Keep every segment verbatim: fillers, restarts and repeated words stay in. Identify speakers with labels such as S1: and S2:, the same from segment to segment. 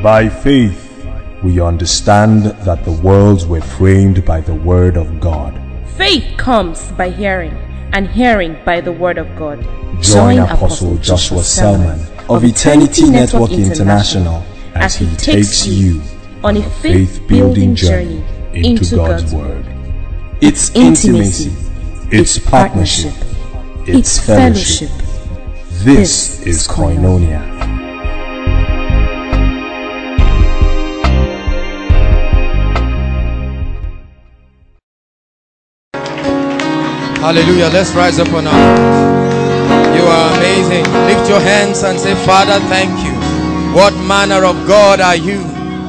S1: By faith, we understand that the worlds were framed by the word of God.
S2: Faith comes by hearing, and hearing by the word of God.
S1: Join Apostle Joshua Selman of Eternity Network International as he takes you on a faith-building journey into God's Word. It's intimacy, it's partnership, it's fellowship. This is Koinonia.
S3: Hallelujah. Let's rise up on our feet. You are amazing. Lift your hands and say, Father, thank you. What manner of God are you?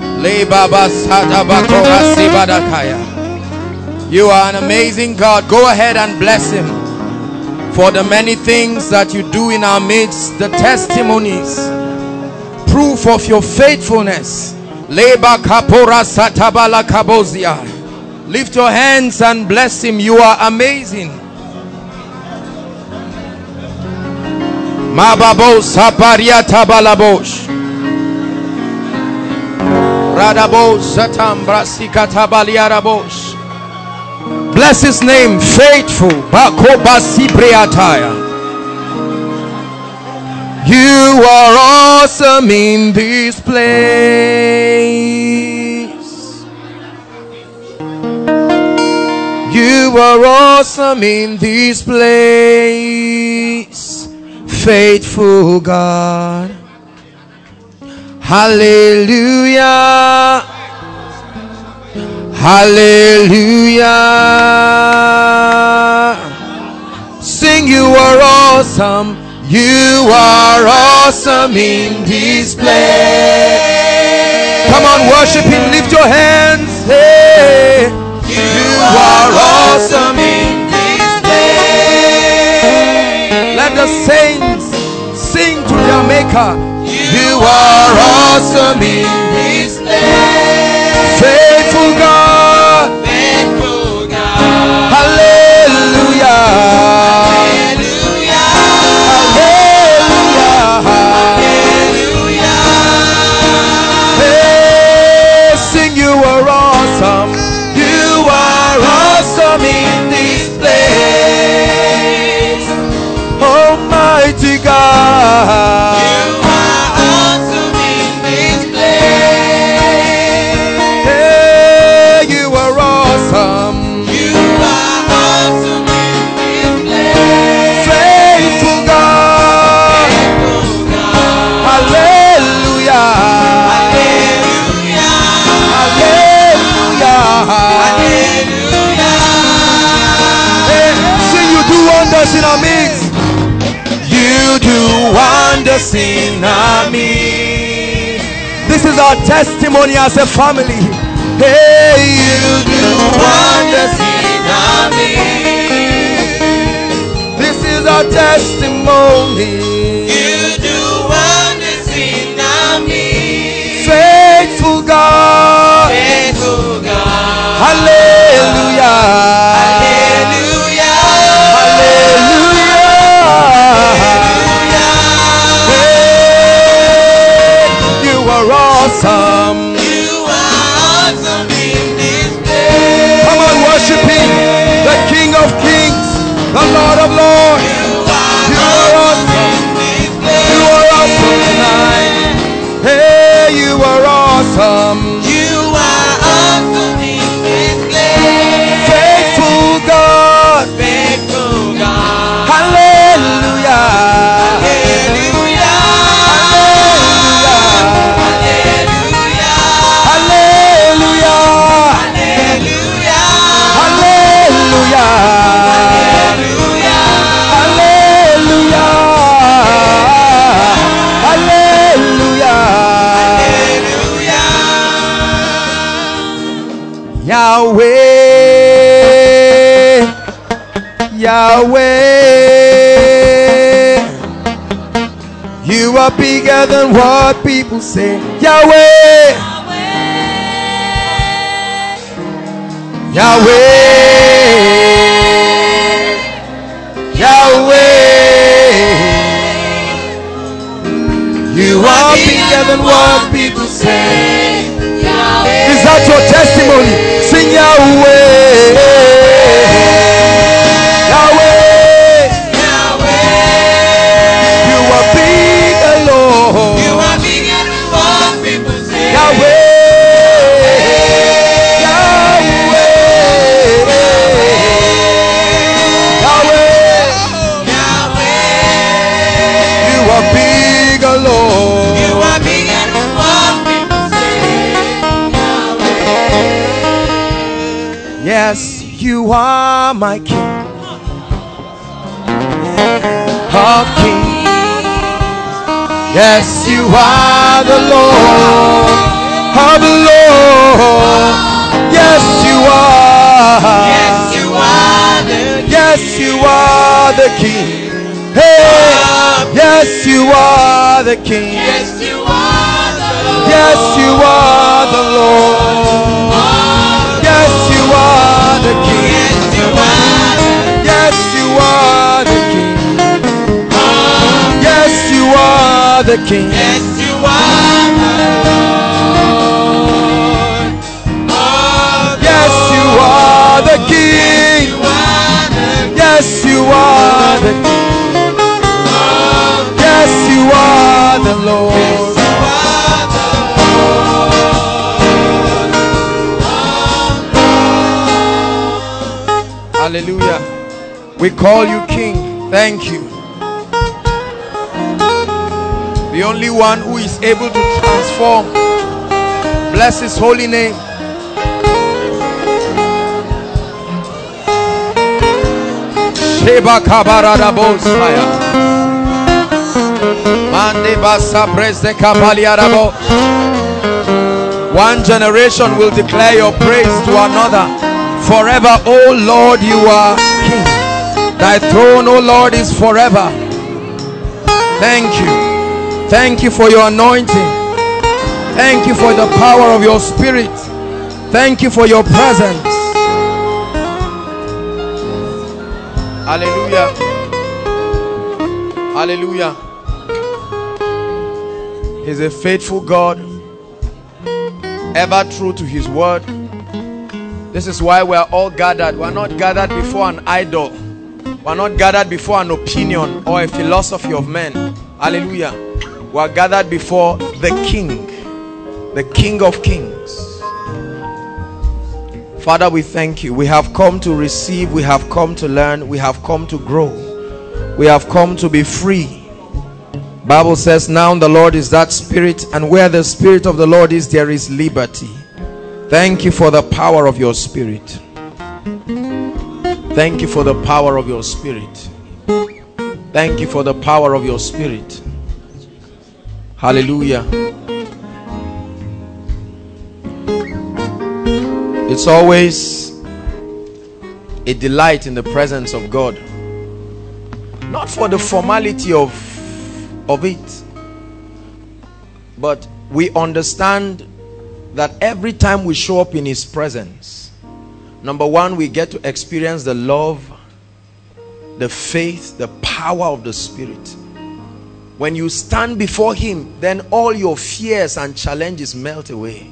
S3: You are an amazing God. Go ahead and bless him for the many things that you do in our midst, the testimonies, proof of your faithfulness. Lift your hands and bless him. You are amazing. Mababos Hapariata Balabosh Radabos Satam Brasikata Baliarabosh. Bless his name, faithful. Bakobasi Breataya. You are awesome in this place. You are awesome in this place. Faithful God. Hallelujah. Hallelujah. Sing, you are awesome. You are awesome in this place. Come on, worship him. Lift your hands. Hey. You are awesome in this place. Let the saints sing to their maker. You are awesome in this place. Faithful God. Faithful God. Hallelujah. Hallelujah. Hallelujah. Hallelujah. Hey, sing, you are awesome. You are awesome in this place. Almighty God. In our midst, you do wonders in our midst. This is our testimony as a family. Hey, you do wonders in our midst. This is our testimony. You do wonders in our midst. Faithful God. Faithful God. Hallelujah. Hallelujah. Awesome. You are awesome in this place. Come on, worship him, the King of Kings, the Lord of Lords. You are, you are awesome in this place. You are awesome tonight. Hey, you are awesome. You are awesome in this place. Faithful God. Faithful God. Hallelujah. Yahweh, Yahweh, you are bigger than what people say. Yahweh, Yahweh, Yahweh, you are bigger. bigger than what people say. Is that your testimony? Sing Yahweh. Yahweh. Yahweh. You are bigger, Lord. You are bigger than what people say. Yahweh. Yes, you are my King of kings. Yes, you are the Lord of Lords. Yes, you are. Yes, you are the King. Yes, you are the King. Hey, yes, you are the King. Yes, you are the Lord. Yes, you are the Lord. Yes, you are the King. Yes, you are the King. Yes, you are the King. Yes, you are the Lord. Yes, you are the King. Yes, you are the King. Yes, you are the Lord. Hallelujah. We call you King. Thank you. The only one who is able to transform. Bless his holy name. Sheba kabarada bosaya. Mande basa preste kapaliarabo. One generation will declare your praise to another. Forever, O Lord, you are King. Thy throne, O Lord, is forever. Thank you. Thank you for your anointing. Thank you for the power of your spirit. Thank you for your presence. Hallelujah. Hallelujah. He's a faithful God, ever true to his word. This is why we are all gathered. We are not gathered before an idol. We are not gathered before an opinion or a philosophy of men. Hallelujah. We are gathered before the King, the King of Kings. Father, we thank you. We have come to receive. We have come to learn. We have come to grow. We have come to be free. Bible says, now the Lord is that Spirit, and where the Spirit of the Lord is, there is liberty. Thank you for the power of your Spirit. Thank you for the power of your Spirit. Thank you for the power of your Spirit. Hallelujah. It's always a delight in the presence of God. Not for the formality of, of it, but we understand that every time we show up in his presence, number one, we get to experience the love, the faith, the power of the Spirit. When you stand before him, then all your fears and challenges melt away.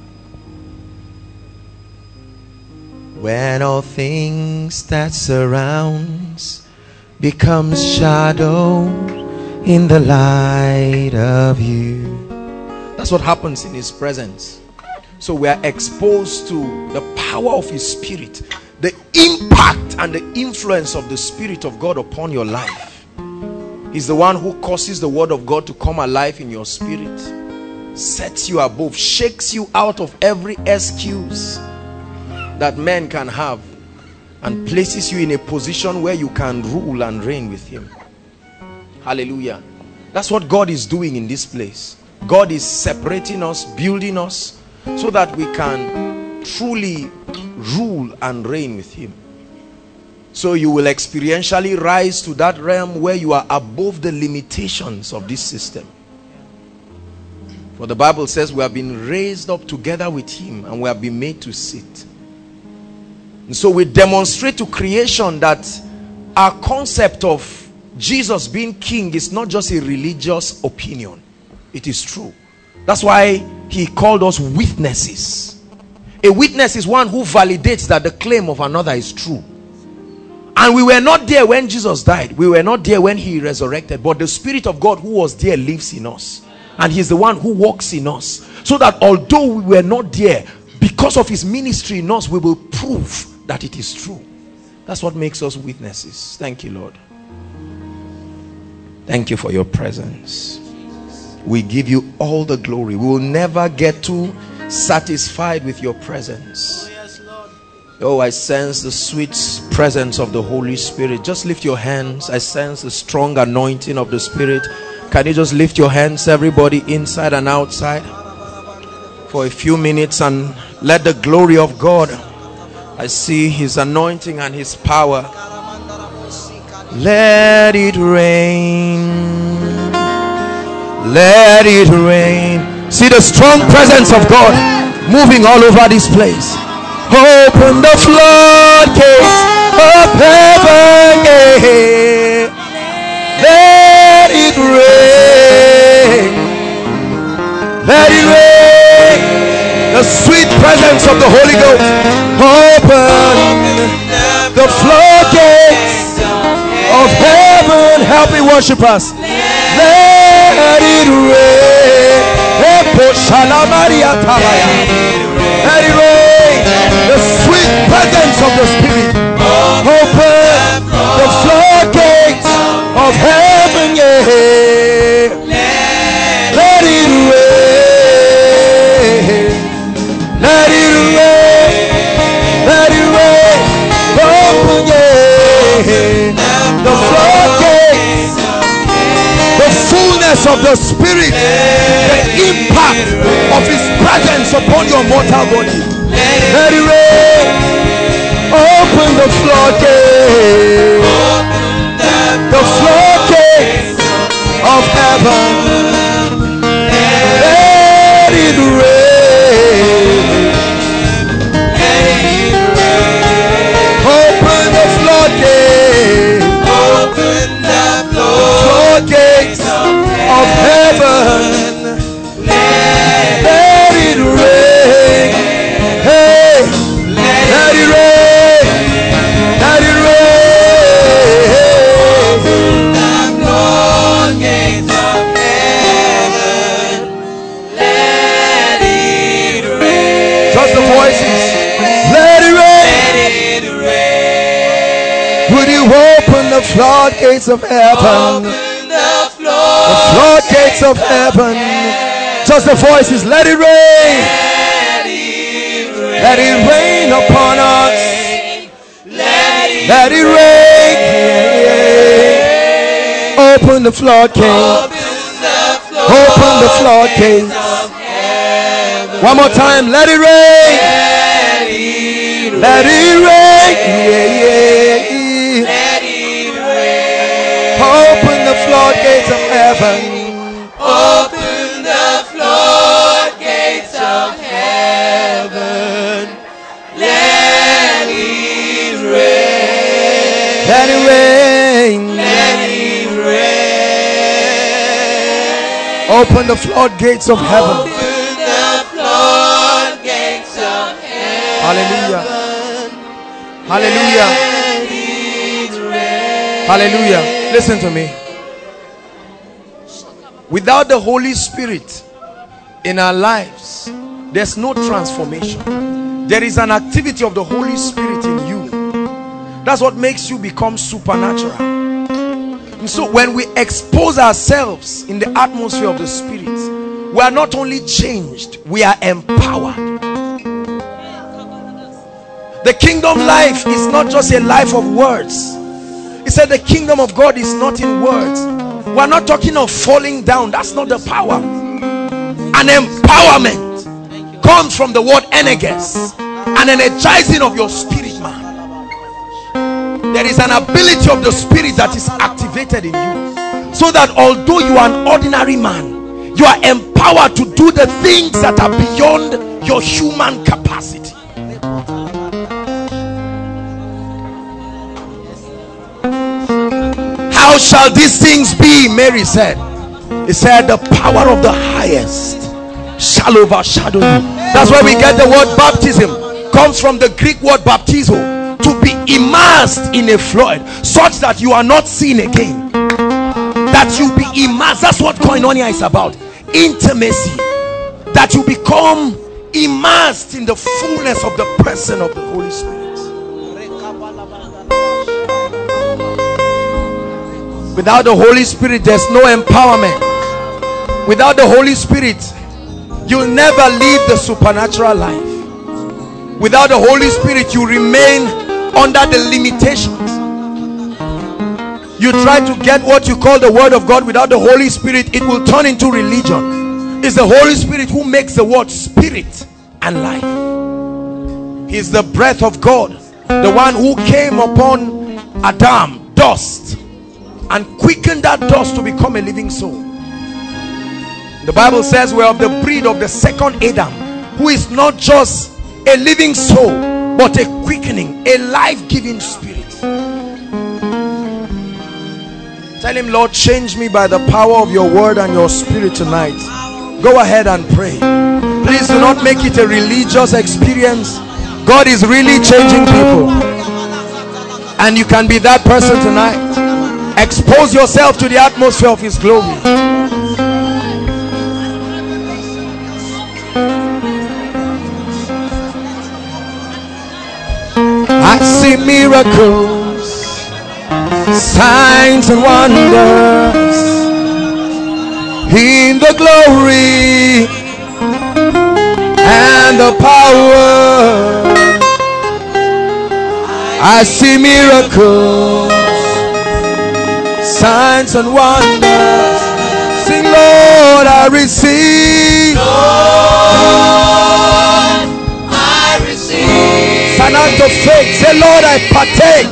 S3: When all things that surrounds becomes shadow in the light of you. That's what happens in his presence. So we are exposed to the power of his Spirit, the impact and the influence of the Spirit of God upon your life. He's the one who causes the word of God to come alive in your spirit, sets you above, shakes you out of every excuse that men can have, and places you in a position where you can rule and reign with him. Hallelujah. That's what God is doing in this place. God is separating us, building us, so that we can truly rule and reign with him. So you will experientially rise to that realm where you are above the limitations of this system. For the Bible says we have been raised up together with him, and we have been made to sit. And so we demonstrate to creation that our concept of Jesus being king is not just a religious opinion. It is true. That's why he called us witnesses. A witness is one who validates that the claim of another is true. And we were not there when Jesus died. We were not there when he resurrected. But the Spirit of God who was there lives in us. And he's the one who walks in us. So that although we were not there, because of his ministry in us, we will prove that it is true. That's what makes us witnesses. Thank you, Lord. Thank you for your presence. We give you all the glory. We will never get too satisfied with your presence. Oh, I sense the sweet presence of the Holy Spirit. Just lift your hands. I sense the strong anointing of the Spirit. Can you just lift your hands, everybody, inside and outside, for a few minutes, and let the glory of God, I see his anointing and his power. Let it rain. Let it rain. See the strong presence of God moving all over this place. Open the floodgates of heaven. Let it rain. Let it rain. The sweet presence of the Holy Ghost. Open the floodgates of heaven. Help me, worship us. Let it rain. Let it rain. The sweet presence of the Spirit. Open the floodgates of heaven. Yeah. Let it rain. Let it rain. Let it rain. Open, yeah. The floodgates. The fullness of the Spirit. The impact of his presence upon your mortal body. Let it rain. Open the floodgates. The floodgates of heaven. Let it rain. Open the floodgates. Open the floodgates of heaven. Let it rain. Hey, let it rain. Let it rain. The floodgates of heaven. Let it rain. Just the voices. Let it rain. Would you open the floodgates of heaven? The floodgates of heaven. Just the voices. Let it rain. Let it rain upon us. Let it rain. Open the floodgates. Open the floodgates. One more time. Let it rain. Let it rain. Open the floodgates of heaven. Open the floodgates of heaven. Let it rain. Let it rain. Let it rain. Open the floodgates of heaven. Open the floodgates of heaven. Hallelujah. Hallelujah. Hallelujah. Listen to me. Without the Holy Spirit in our lives, there's no transformation. There is an activity of the Holy Spirit in you. That's what makes you become supernatural. And so when we expose ourselves in the atmosphere of the Spirit, we are not only changed, we are empowered. The kingdom life is not just a life of words. He said the kingdom of God is not in words. We are not talking of falling down. That's not the power. An empowerment comes from the word energes, an energizing of your spirit, man. There is an ability of the Spirit that is activated in you, so that although you are an ordinary man, you are empowered to do the things that are beyond your human capacity. How shall these things be? Mary said. He said the power of the highest shall overshadow you. That's why we get the word baptism. Comes from the Greek word baptizo, to be immersed in a fluid, such that you are not seen again. That you be immersed. That's what koinonia is about. Intimacy. That you become immersed in the fullness of the person of the Holy Spirit. Without the Holy Spirit, there's no empowerment. Without the Holy Spirit, you'll never live the supernatural life. Without the Holy Spirit, you remain under the limitations. You try to get what you call the word of God. Without the Holy Spirit, it will turn into religion. It's the Holy Spirit who makes the word spirit and life. He's the breath of God, the one who came upon Adam, dust, and quickened that dust to become a living soul. The Bible says we're of the breed of the second Adam, who is not just a living soul, but a quickening, a life-giving spirit. Tell him, Lord, change me by the power of your word and your spirit tonight. Go ahead and pray. Please do not make it a religious experience. God is really changing people, and you can be that person tonight. Expose yourself to the atmosphere of his glory. I see miracles, signs and wonders in the glory and the power. I see miracles, signs and wonders. Sing, Lord, I receive. Lord, I receive. It's an act of faith. Say, Lord, I partake.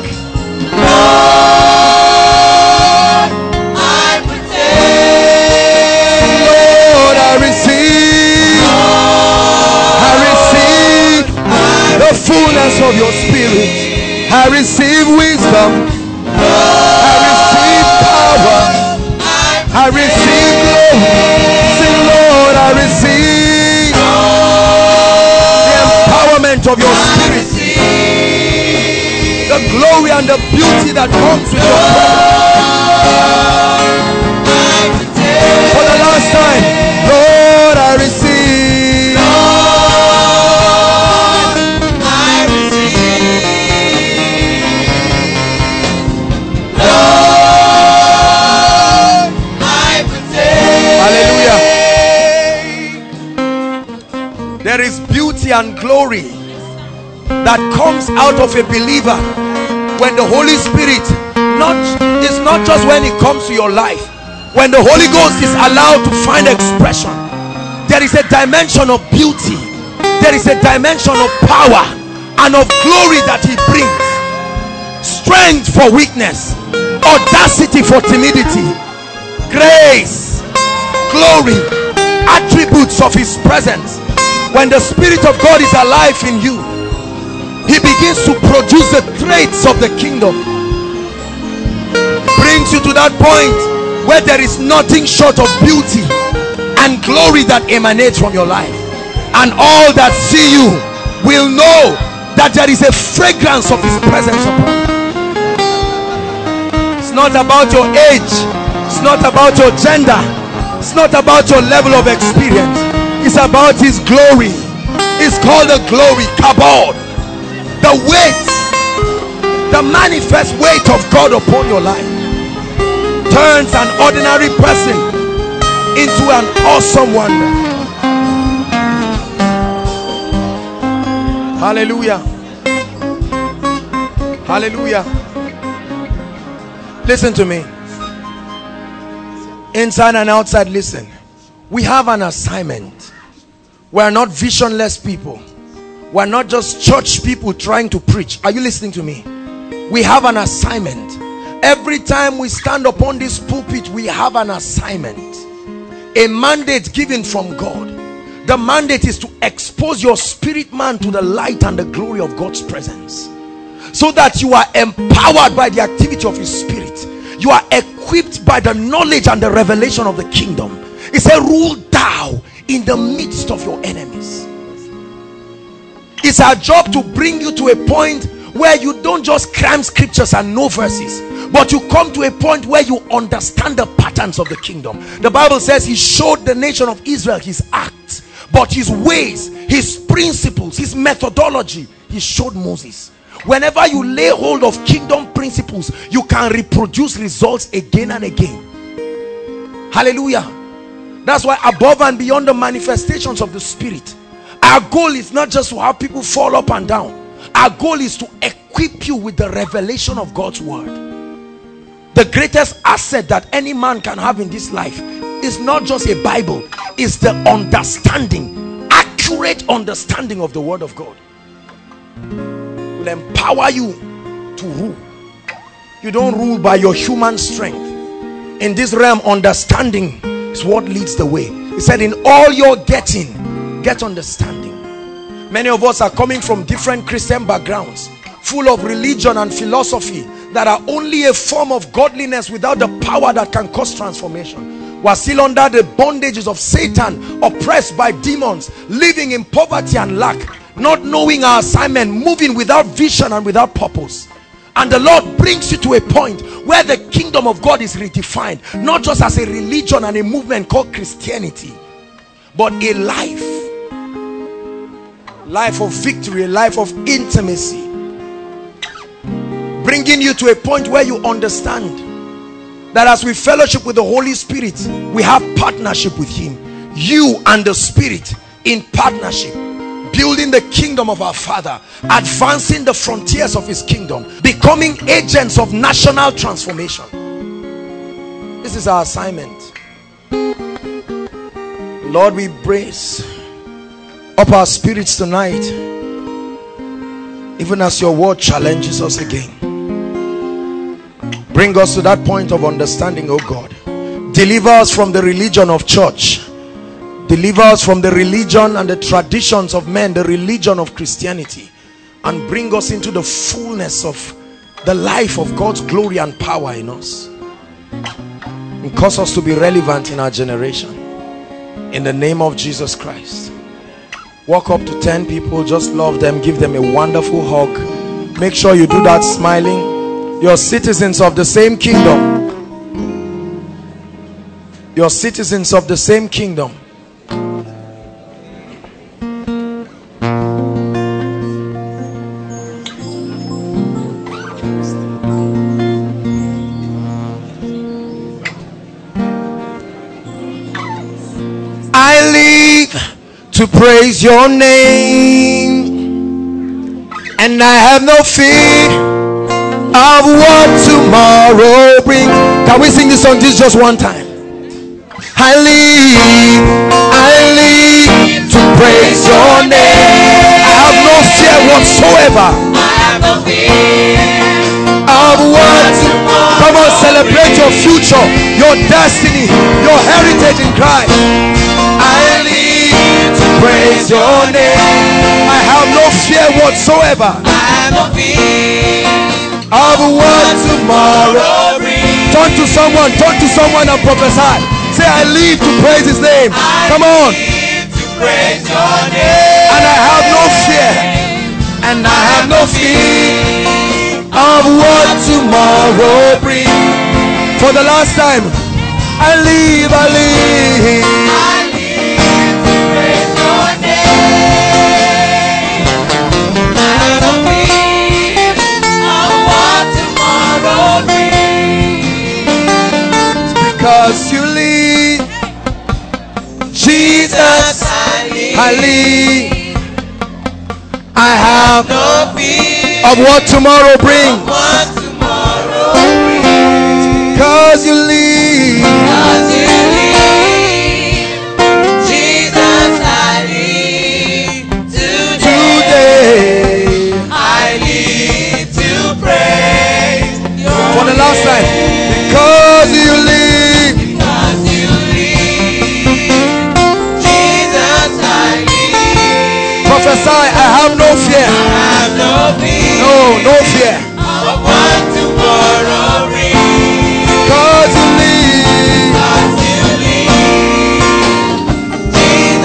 S3: Lord, I partake. Lord, I receive. Lord, I receive the fullness of your spirit. I receive wisdom. I receive power. I receive glory. Sing, Lord, I receive the empowerment of your spirit, the glory and the beauty that comes with your presence. For the last time, Lord, I receive. There is beauty and glory that comes out of a believer when the Holy Spirit not is not just when it comes to your life. When the Holy Ghost is allowed to find expression, there is a dimension of beauty, there is a dimension of power and of glory that he brings. Strength for weakness, audacity for timidity, grace, glory, attributes of his presence. When the Spirit of God is alive in you, he begins to produce the traits of the kingdom. Brings you to that point where there is nothing short of beauty and glory that emanates from your life, and all that see you will know that there is a fragrance of his presence upon you. It's not about your age, it's not about your gender, it's not about your level of experience. It's about his glory. It's called the glory, kabod. The weight, the manifest weight of God upon your life turns an ordinary person into an awesome wonder. Hallelujah. Hallelujah. Listen to me. Inside and outside, listen. We have an assignment. We are not visionless people. We are not just church people trying to preach. Are you listening to me? We have an assignment. Every time we stand upon this pulpit, we have an assignment, a mandate given from God. The mandate is to expose your spirit man to the light and the glory of God's presence, so that you are empowered by the activity of his spirit. You are equipped by the knowledge and the revelation of the kingdom. He said, rule thou in the midst of your enemies. It's our job to bring you to a point where you don't just cram scriptures and know verses, but you come to a point where you understand the patterns of the kingdom. The Bible says he showed the nation of Israel his acts, but his ways, his principles, his methodology, he showed Moses. Whenever you lay hold of kingdom principles, you can reproduce results again and again. Hallelujah. That's why above and beyond the manifestations of the Spirit, our goal is not just to have people fall up and down. Our goal is to equip you with the revelation of God's word. The greatest asset that any man can have in this life is not just a Bible, it's the understanding, accurate understanding of the word of God. It will empower you to rule. You don't rule by your human strength. In this realm, understanding is what leads the way. He said, in all your getting, get understanding. Many of us are coming from different Christian backgrounds, full of religion and philosophy that are only a form of godliness without the power that can cause transformation. We are still under the bondages of Satan, oppressed by demons, living in poverty and lack, not knowing our assignment, moving without vision and without purpose. And the Lord brings you to a point where the kingdom of God is redefined, not just as a religion and a movement called Christianity, but a life. Life of victory, a life of intimacy. Bringing you to a point where you understand that as we fellowship with the Holy Spirit, we have partnership with him. You and the Spirit in partnership, building the kingdom of our Father, advancing the frontiers of his kingdom, becoming agents of national transformation. This is our assignment. Lord, we brace up our spirits tonight, even as your word challenges us again. Bring us to that point of understanding, oh God. Deliver us from the religion of church. Deliver us from the religion and the traditions of men, the religion of Christianity, and bring us into the fullness of the life of God's glory and power in us, and cause us to be relevant in our generation. In the name of Jesus Christ. Walk up to ten people, just love them, give them a wonderful hug. Make sure you do that smiling. You're citizens of the same kingdom. You're citizens of the same kingdom. I live to praise your name, and I have no fear of what tomorrow brings. Can we sing this song this just one time? I live, I live to praise your name. I have no fear whatsoever. I have no fear of what tomorrow. Come on, celebrate your future, your destiny, your heritage in Christ. I live to praise your name. I have no fear whatsoever. I have no fear of what tomorrow brings. Turn to someone, turn to someone and prophesy. Say, I live to praise his name. I Come on. Live to praise your name. And I have no fear. And I have no fear of what tomorrow brings. For the last time, I live, I live. I live to praise your name. I have no fear of what tomorrow brings. It's because you live, Jesus. I live. I live. I have no fear of what tomorrow brings. Of what tomorrow brings. Because you live. Because you live. Jesus, I live today. today. I live to praise your For the last time. Because you live. Because you live. Jesus, I live. Prophesy, I have no fear. I have no fear. No, no fear. Of what tomorrow brings. Because you live. Because you live. Jesus,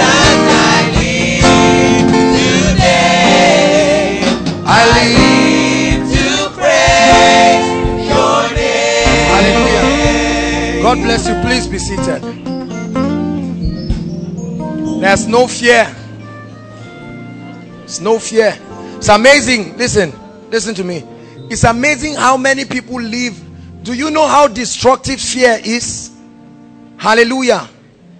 S3: anointed. There's no fear. There's no fear. It's amazing. Listen, listen to me. It's amazing how many people live. Do you know how destructive fear is? Hallelujah.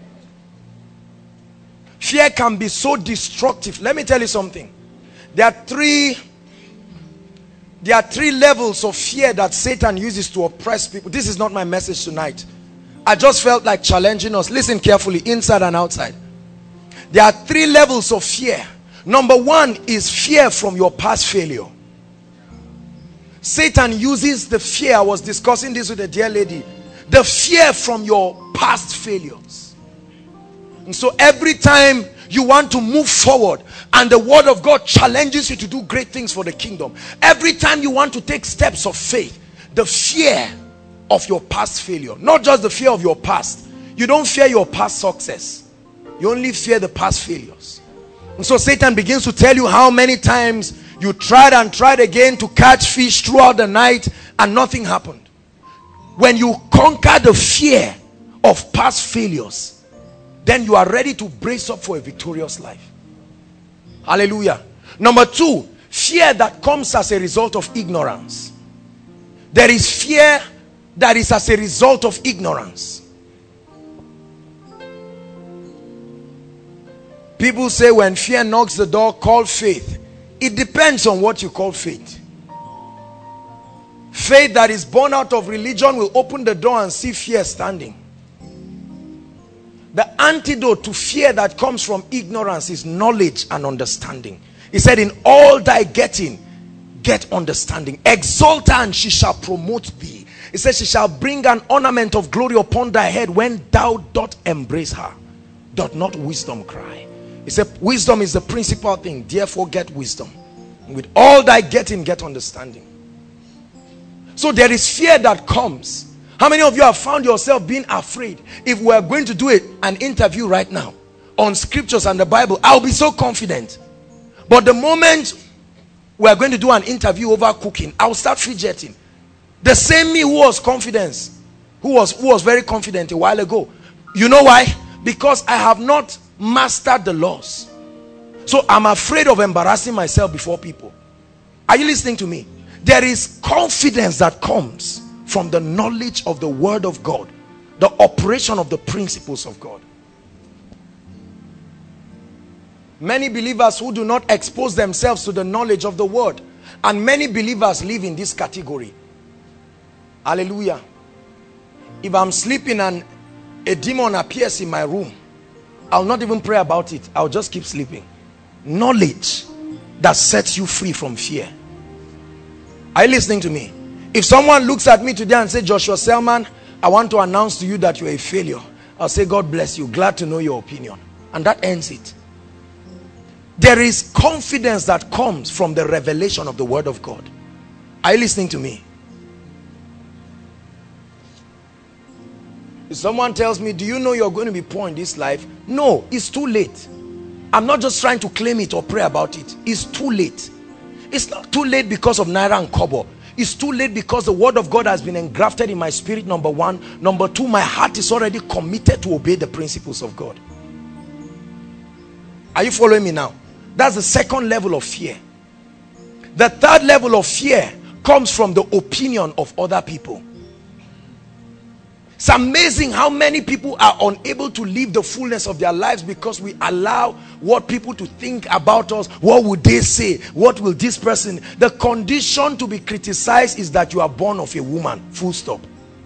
S3: Fear can be so destructive. Let me tell you something. There are three There are three levels of fear that Satan uses to oppress people. This is not my message tonight. I just felt like challenging us. Listen carefully, inside and outside. There are three levels of fear. Number one is fear from your past failure. Satan uses the fear. I was discussing this with a dear lady. The fear from your past failures. And so every time you want to move forward and the word of God challenges you to do great things for the kingdom, every time you want to take steps of faith, the fear of your past failure, not just the fear of your past. You don't fear your past success. You only fear the past failures. And so Satan begins to tell you how many times you tried and tried again to catch fish throughout the night and nothing happened. When you conquer the fear of past failures, then you are ready to brace up for a victorious life. Hallelujah. Number two, fear that comes as a result of ignorance. There is fear that is as a result of ignorance. People say when fear knocks the door, call faith. It depends on what you call faith. Faith that is born out of religion will open the door and see fear standing. The antidote to fear that comes from ignorance is knowledge and understanding. He said, in all thy getting, get understanding. Exalt her and she shall promote thee. He says, she shall bring an ornament of glory upon thy head when thou doth embrace her. Doth not wisdom cry? He said, wisdom is the principal thing. Therefore get wisdom. And with all thy getting, get understanding. So there is fear that comes. How many of you have found yourself being afraid? If we are going to do it, an interview right now on scriptures and the Bible, I'll be so confident. But the moment we are going to do an interview over cooking, I'll start fidgeting. The same me who was confident, who was, who was very confident a while ago. You know why? Because I have not mastered the laws. So I'm afraid of embarrassing myself before people. Are you listening to me? There is confidence that comes from the knowledge of the word of God, the operation of the principles of God. Many believers who do not expose themselves to the knowledge of the word, and many believers live in this category. Hallelujah. If I'm sleeping and a demon appears in my room, I'll not even pray about it. I'll just keep sleeping. Knowledge that sets you free from fear. Are you listening to me? If someone looks at me today and says, Joshua Selman, I want to announce to you that you're a failure, I'll say, God bless you, glad to know your opinion. And that ends it. There is confidence that comes from the revelation of the word of God. Are you listening to me? If someone tells me, do you know you're going to be poor in this life? No, it's too late. I'm not just trying to claim it or pray about it. It's too late. It's not too late because of Naira and Kobo. It's too late because the word of God has been engrafted in my spirit, number one. Number two, my heart is already committed to obey the principles of God. Are you following me now? That's the second level of fear. The third level of fear comes from the opinion of other people. It's amazing how many people are unable to live the fullness of their lives because we allow what people to think about us. What would they say? What will this person? The condition to be criticized is that you are born of a woman. Full stop.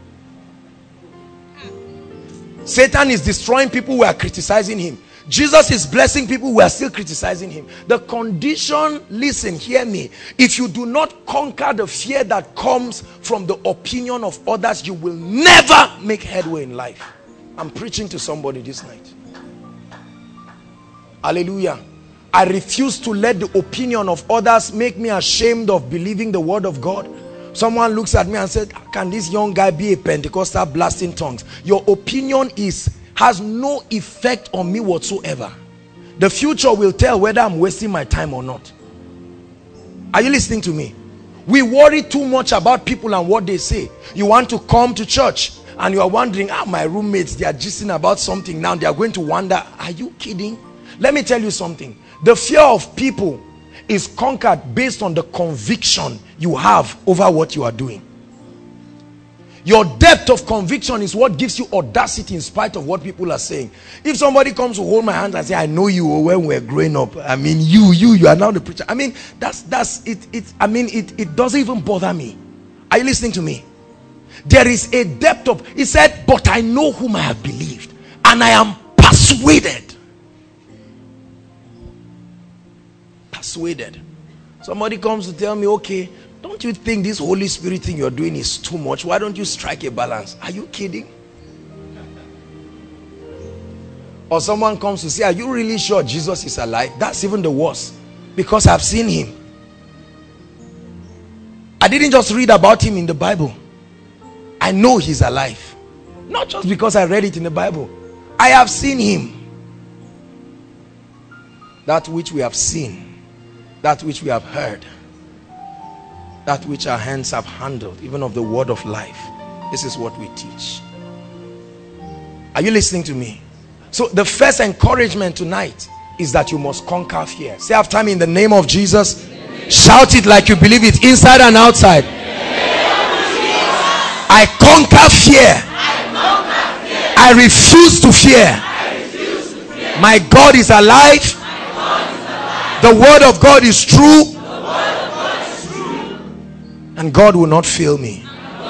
S3: Satan is destroying people who are criticizing him. Jesus is blessing people who are still criticizing him. The condition, listen, hear me. If you do not conquer the fear that comes from the opinion of others, you will never make headway in life. I'm preaching to somebody this night. Hallelujah. I refuse to let the opinion of others make me ashamed of believing the word of God. Someone looks at me and said, can this young guy be a Pentecostal blasting tongues? Your opinion is has no effect on me whatsoever. The future will tell whether I'm wasting my time or not. Are you listening to me? We worry too much about people and what they say. You want to come to church and you are wondering, ah, my roommates, they are gisting about something now. They are going to wonder, are you kidding? Let me tell you something. The fear of people is conquered based on the conviction you have over what you are doing. Your depth of conviction is what gives you audacity in spite of what people are saying. If somebody comes to hold my hand and say, I know you when we're growing up. I mean, you, you, you are now the preacher. I mean, that's, that's, it, it, I mean, it, it doesn't even bother me. Are you listening to me? There is a depth of, he said, but I know whom I have believed, and I am persuaded. Persuaded. Somebody comes to tell me, okay, don't you think this Holy Spirit thing you're doing is too much? Why don't you strike a balance? Are you kidding? Or someone comes to say, are you really sure Jesus is alive? That's even the worst, because I've seen him. I didn't just read about him in the Bible. I know he's alive. Not just because I read it in the Bible. I have seen him. That which we have seen, that which we have heard, that which our hands have handled, even of the word of life. This is what we teach. Are you listening to me? So the first encouragement tonight is that you must conquer fear. Say after me, in the name of Jesus. Shout it like you believe it, inside and outside. I conquer fear. I refuse to fear. My God is alive. The word of God is true. And God will not fail me.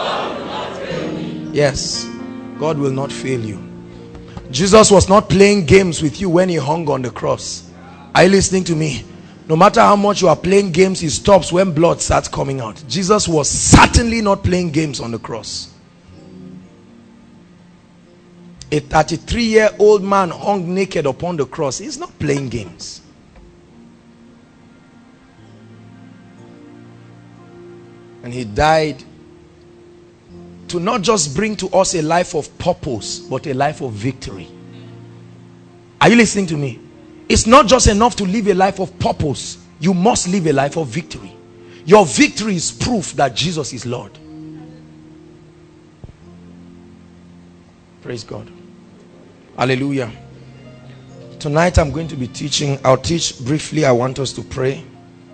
S3: Yes, God will not fail you. Jesus was not playing games with you when he hung on the cross. Are you listening to me? No matter how much you are playing games, he stops when blood starts coming out. Jesus was certainly not playing games on the cross. A thirty-three year old man hung naked upon the cross. He's not playing games. And he died to not just bring to us a life of purpose, but a life of victory. Are you listening to me? It's not just enough to live a life of purpose. You must live a life of victory. Your victory is proof that Jesus is Lord. Praise God. Hallelujah. Tonight I'm going to be teaching. I'll teach briefly. I want us to pray.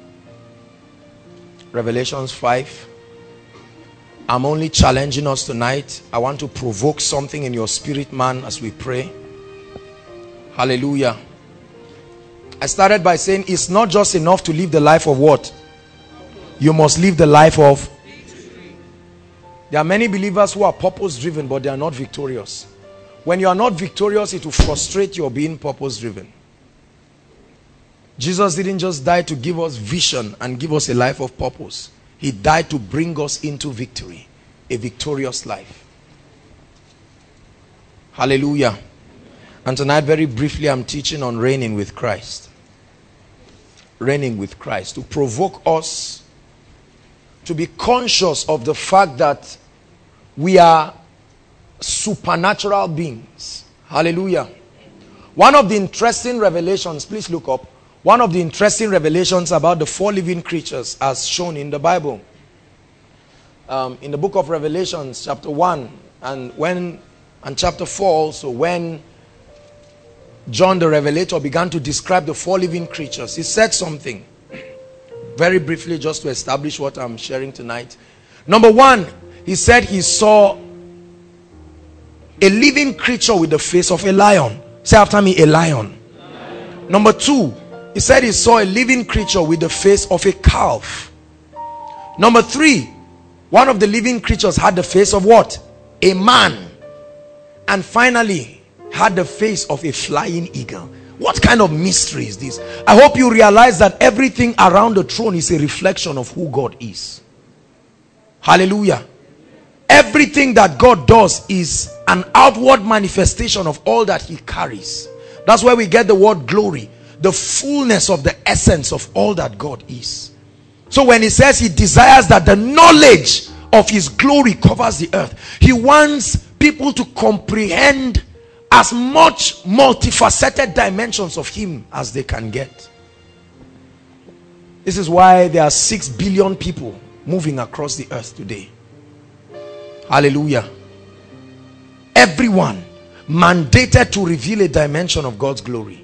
S3: Revelations five. I'm only challenging us tonight. I want to provoke something in your spirit, man, as we pray. Hallelujah. I started by saying it's not just enough to live the life of what? You must live the life of. There are many believers who are purpose driven, but they are not victorious. When you are not victorious, it will frustrate your being purpose driven. Jesus didn't just die to give us vision and give us a life of purpose. He died to bring us into victory, a victorious life. Hallelujah. And tonight, very briefly, I'm teaching on reigning with Christ. Reigning with Christ, to provoke us to be conscious of the fact that we are supernatural beings. Hallelujah. One of the interesting revelations, please look up. One of the interesting revelations about the four living creatures as shown in the Bible. Um, in the book of Revelations, chapter one, and when and chapter four also, when John the Revelator began to describe the four living creatures, he said something very briefly just to establish what I'm sharing tonight. Number one, he said he saw a living creature with the face of a lion. Say after me, a lion. Lion. Number two, he said he saw a living creature with the face of a calf. Number three, one of the living creatures had the face of what? A man. And finally, had the face of a flying eagle. What kind of mystery is this? I hope you realize that everything around the throne is a reflection of who God is. Hallelujah. Everything that God does is an outward manifestation of all that he carries. That's where we get the word glory. The fullness of the essence of all that God is. So when he says he desires that the knowledge of his glory covers the earth, he wants people to comprehend as much multifaceted dimensions of him as they can get. This is why there are six billion people moving across the earth today. Hallelujah. everyone mandated to reveal a dimension of God's glory.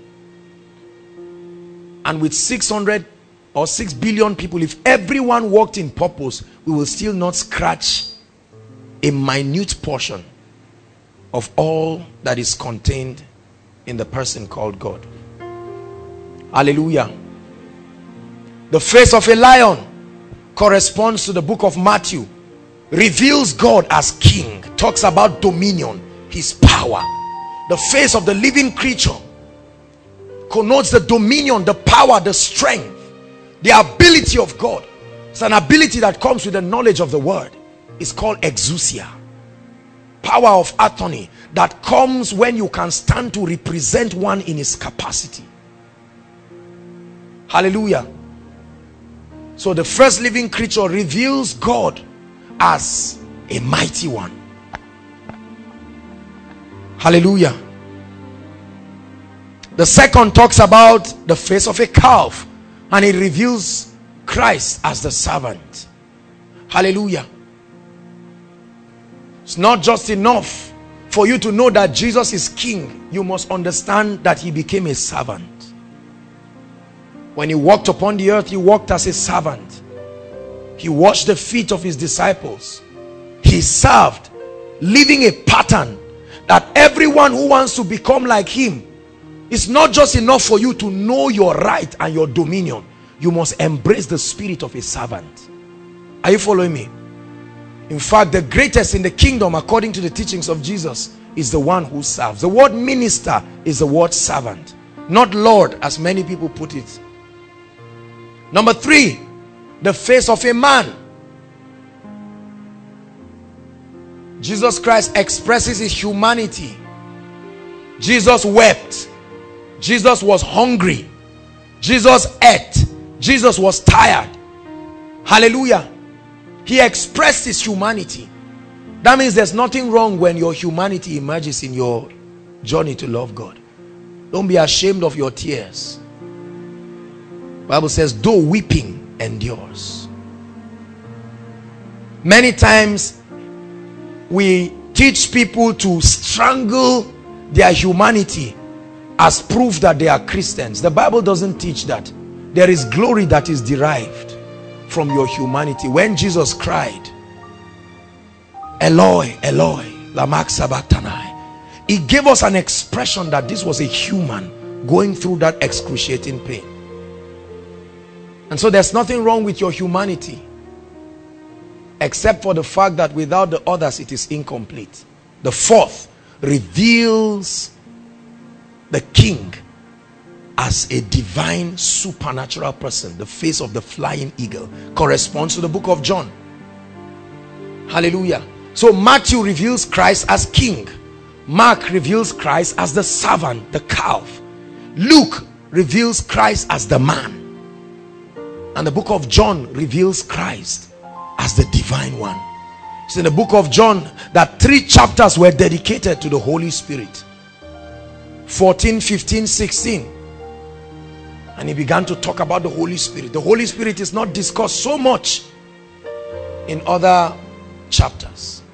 S3: And with six hundred or six billion people, if everyone walked in purpose, we will still not scratch a minute portion of all that is contained in the person called God. Hallelujah. The face of a lion corresponds to the book of Matthew. Reveals God as king, talks about dominion, his power. The face of the living creature connotes the dominion, the power, the strength, the ability of God. It's an ability that comes with the knowledge of the word. It's called exousia, power of attorney, that comes when you can stand to represent one in his capacity. Hallelujah. So the first living creature reveals God as a mighty one. Hallelujah. The second talks about the face of a calf, and it reveals Christ as the servant. Hallelujah. It's not just enough for you to know that Jesus is king. You must understand that he became a servant. When he walked upon the earth, he walked as a servant. He washed the feet of his disciples. He served, leaving a pattern that everyone who wants to become like him, it's not just enough for you to know your right and your dominion. You must embrace the spirit of a servant. Are you following me? In fact, the greatest in the kingdom, according to the teachings of Jesus, is the one who serves. The word minister is the word servant, not Lord, as many people put it. Number three, the face of a man. Jesus Christ expresses his humanity. Jesus wept. Jesus was hungry. Jesus ate. Jesus was tired. Hallelujah. He expressed his humanity. That means there's nothing wrong when your humanity emerges in your journey to love God. Don't be ashamed of your tears. The Bible says, though weeping endures. Many times we teach people to strangle their humanity as proof that they are Christians. The Bible doesn't teach that. There is glory that is derived from your humanity. When Jesus cried, Eloi, Eloi, lama sabachthani, he gave us an expression that this was a human going through that excruciating pain. And so there's nothing wrong with your humanity, except for the fact that without the others it is incomplete. The fourth reveals the king as a divine supernatural person. The face of the flying eagle corresponds to the book of John. Hallelujah. So Matthew reveals Christ as king. Mark reveals Christ as the servant, the calf. Luke reveals Christ as the man. And the book of John reveals Christ as the divine one. It's in the book of John that three chapters were dedicated to the Holy Spirit. fourteen, fifteen, sixteen. And he began to talk about the Holy Spirit. The Holy Spirit is not discussed so much in other chapters.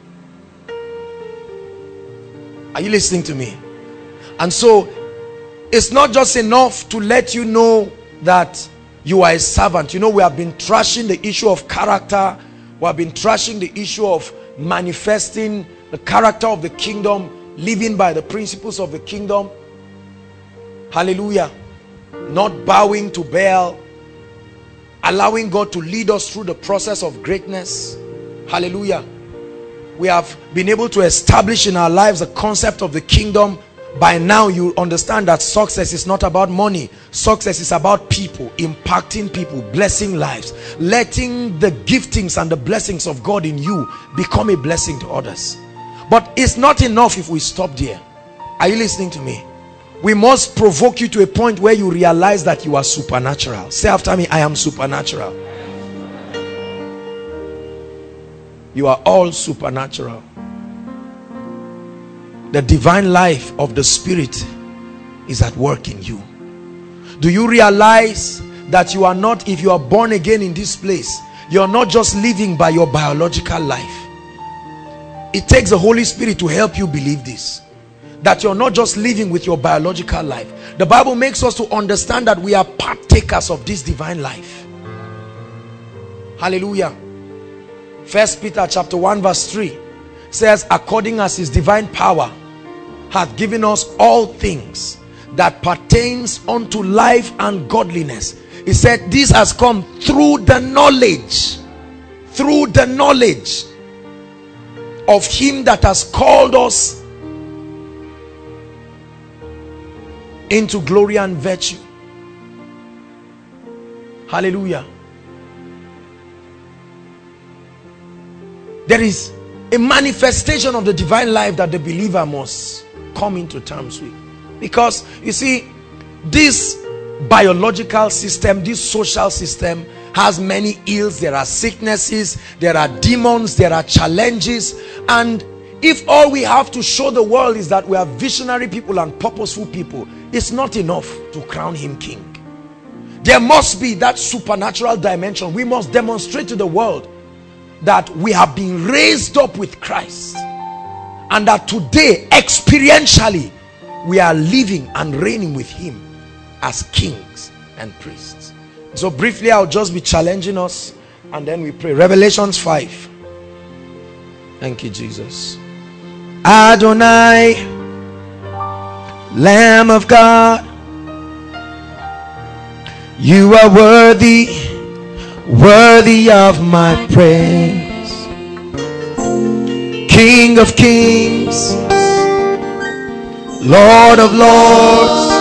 S3: Are you listening to me? And so it's not just enough to let you know that you are a servant. You know, we have been trashing the issue of character. We have been trashing the issue of manifesting the character of the kingdom, living by the principles of the kingdom. Hallelujah. Not bowing to Baal, allowing God to lead us through the process of greatness. Hallelujah. We have been able to establish in our lives the concept of the kingdom. By now you understand that success is not about money. Success is about people, impacting people, blessing lives, letting the giftings and the blessings of God in you become a blessing to others. But it's not enough if we stop there. Are you listening to me? We must provoke you to a point where you realize that you are supernatural. Say after me, I am supernatural. You are all supernatural. The divine life of the Spirit is at work in you. Do you realize that you are not, if you are born again in this place, you are not just living by your biological life. It takes the Holy Spirit to help you believe this, that you're not just living with your biological life. The Bible makes us to understand that we are partakers of this divine life. Hallelujah. First Peter chapter one verse three says, according as his divine power hath given us all things that pertains unto life and godliness. He said this has come through the knowledge, through the knowledge of him that has called us into glory and virtue. Hallelujah. There is a manifestation of the divine life that the believer must come into terms with, because you see, this biological system, this social system has many ills. There are sicknesses, there are demons, there are challenges, and if all we have to show the world is that we are visionary people and purposeful people, it's not enough to crown him king. There must be that supernatural dimension. We must demonstrate to the world that we have been raised up with Christ, and that today experientially we are living and reigning with him as kings and priests. So briefly, I'll just be challenging us and then we pray. Revelations five. Thank you, Jesus. Adonai, Lamb of God, you are worthy, worthy of my praise. King of kings, Lord of lords,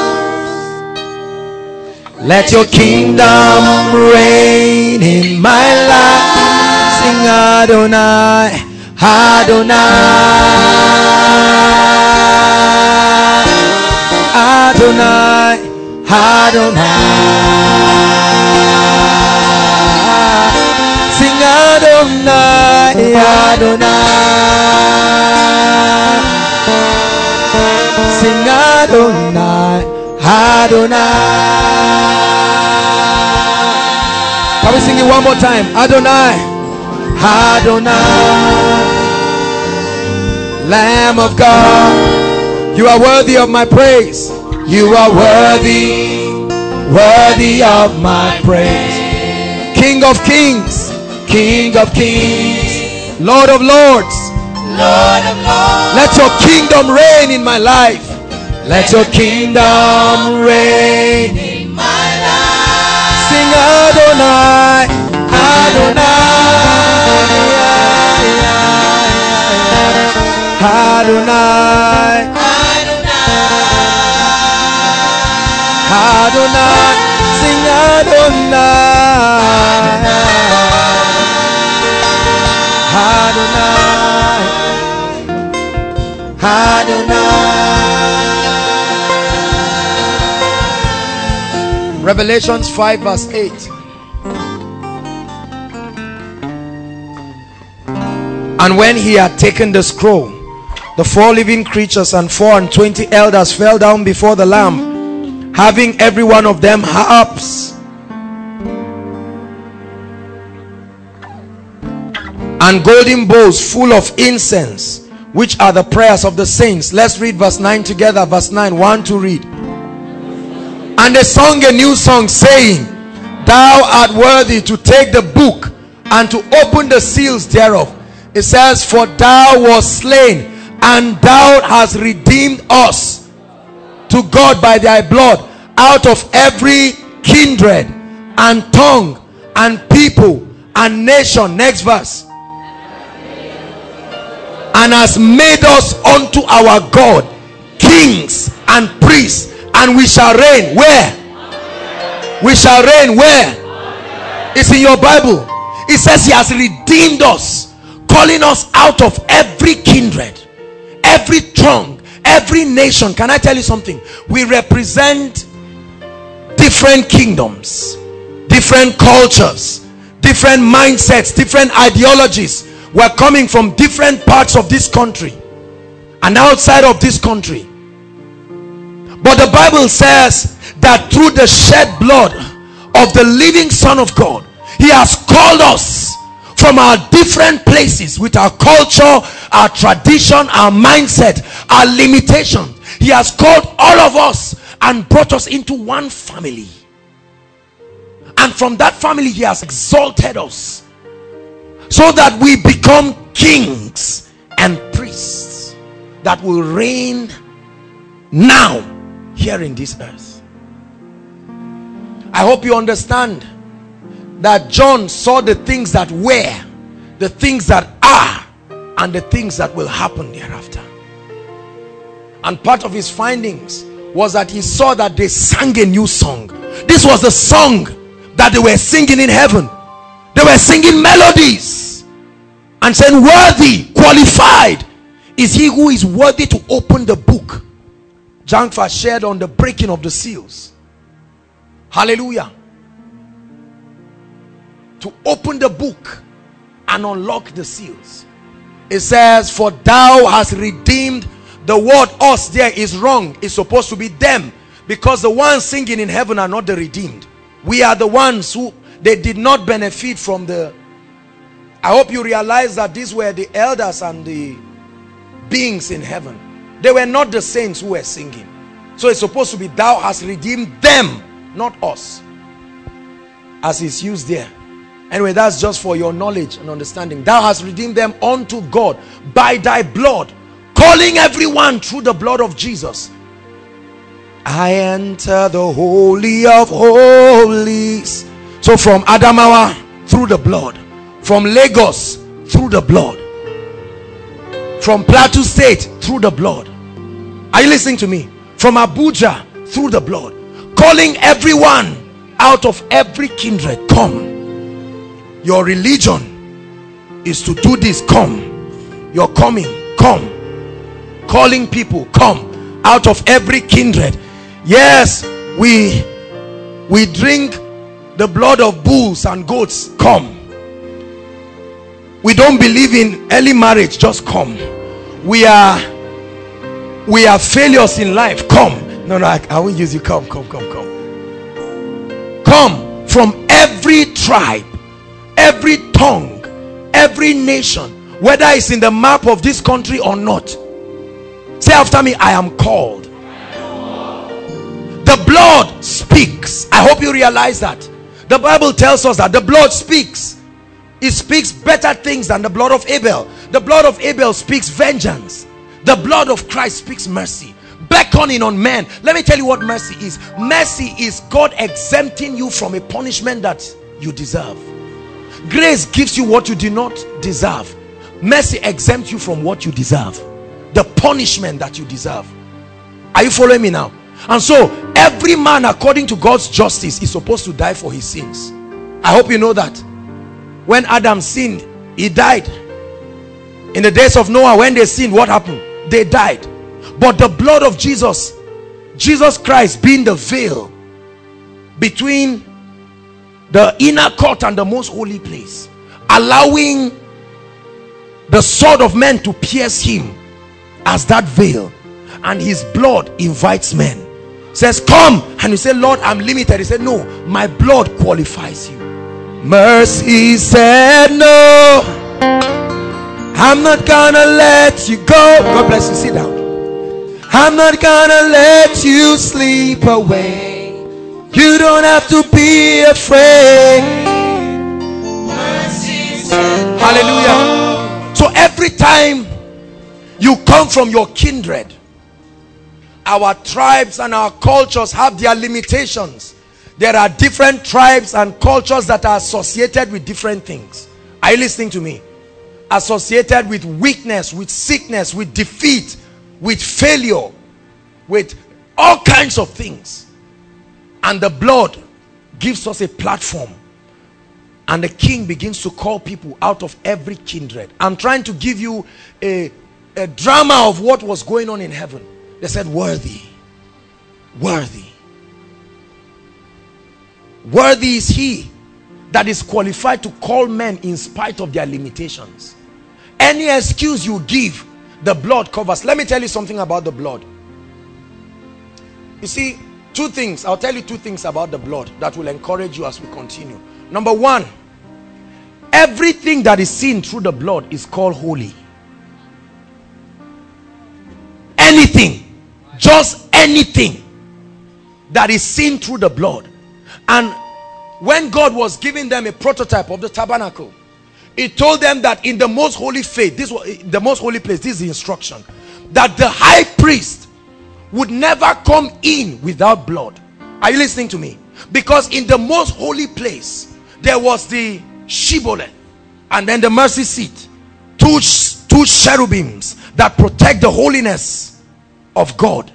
S3: let your kingdom reign in my life. Sing Adonai, Adonai, Adonai, Adonai. Sing Adonai, Adonai. Sing Adonai, Adonai. Can we sing it one more time? Adonai, Adonai, Lamb of God, you are worthy of my praise. You are worthy, worthy of my praise. King of kings, King of kings, Lord of lords, Lord of lords. Let your kingdom reign in my life. Let your kingdom reign in my life. Sing Adonai, Adonai, Adonai, Adonai. Sing Adonai, Adonai, Adonai. Revelations five verse eight. And when he had taken the scroll, the four living creatures and four and twenty elders fell down before the Lamb, having every one of them harps and golden bowls full of incense, which are the prayers of the saints. Let's read verse nine together. Verse nine, one to read. And they sung a new song, saying, Thou art worthy to take the book and to open the seals thereof. It says, For thou wast slain, and thou hast redeemed us to God by thy blood out of every kindred and tongue and people and nation. Next verse. And has made us unto our God kings and priests, and we shall reign. Where? We shall reign. Where? It's in your Bible. It says he has redeemed us, calling us out of every kindred, every tongue, every nation. Can I tell you something? We represent different kingdoms, different cultures, different mindsets, different ideologies. We're coming from different parts of this country and outside of this country. But the Bible says that through the shed blood of the living Son of God, he has called us from our different places, with our culture, our tradition, our mindset, our limitation. He has called all of us and brought us into one family. And from that family, he has exalted us so that we become kings and priests that will reign now here in this earth. I hope you understand that John saw the things that were, the things that are, and the things that will happen thereafter. And part of his findings was that he saw that they sang a new song. This was the song that they were singing in heaven. They were singing melodies and saying, worthy, qualified is he who is worthy to open the book. Jankfa shared on the breaking of the seals. Hallelujah. To open the book and unlock the seals. It says, for thou hast redeemed. The word us there is wrong. It's supposed to be them, because the ones singing in heaven are not the redeemed. We are the ones who, they did not benefit from the, I hope you realize that these were the elders and the beings in heaven. They were not the saints who were singing. So it's supposed to be thou hast redeemed them, not us, as is used there. Anyway, that's just for your knowledge and understanding. Thou hast redeemed them unto God by thy blood, calling everyone through the blood of Jesus. I enter the holy of holies. So from Adamawa, through the blood. From Lagos, through the blood. From Plateau State, through the blood. Are you listening to me? From Abuja, through the blood. Calling everyone out of every kindred. Come. Your religion is to do this. Come. You're coming. Come. Calling people. Come. Out of every kindred. Yes, we we drink the blood of bulls and goats. Come. We don't believe in early marriage. Just come. We are we are failures in life. Come. No, no, I, I won't use you. Come, come, come, come. Come from every tribe, every tongue, every nation, whether it's in the map of this country or not. Say after me, I am called. The blood speaks. I hope you realize that. The Bible tells us that the blood speaks. It speaks better things than the blood of Abel. The blood of Abel speaks vengeance. The blood of Christ speaks mercy, beckoning on men. Let me tell you what mercy is. Mercy is God exempting you from a punishment that you deserve. Grace gives you what you do not deserve. Mercy exempts you from what you deserve, the punishment that you deserve. Are you following me now? And so every man, according to God's justice, is supposed to die for his sins. I hope you know that. When Adam sinned, he died. In the days of Noah, when they sinned, what happened? They died. But the blood of Jesus, Jesus Christ being the veil between the inner court and the most holy place, allowing the sword of men to pierce him as that veil, and his blood invites men. Says, come. And you say, Lord, I'm limited. He said, no, my blood qualifies you. Mercy said, no, I'm not gonna let you go. God bless you. Sit down. I'm not gonna let you sleep away. You don't have to be afraid. Mercy said, hallelujah. So every time you come from your kindred, our tribes and our cultures have their limitations. There are different tribes and cultures that are associated with different things. Are you listening to me? Associated with weakness, with sickness, with defeat, with failure, with all kinds of things. And the blood gives us a platform. And the king begins to call people out of every kindred. I'm trying to give you a, a drama of what was going on in heaven. They said, worthy, worthy. Worthy is he that is qualified to call men in spite of their limitations. Any excuse you give, the blood covers. Let me tell you something about the blood. You see, two things. I'll tell you two things about the blood that will encourage you as we continue. Number one, everything that is seen through the blood is called holy. Anything, just anything that is seen through the blood. And when God was giving them a prototype of the tabernacle, He told them that in the most holy faith, this was the most holy place, this is the instruction, that the high priest would never come in without blood. Are you listening to me? Because in the most holy place there was the shibboleth and then the mercy seat, two, two cherubims that protect the holiness of God,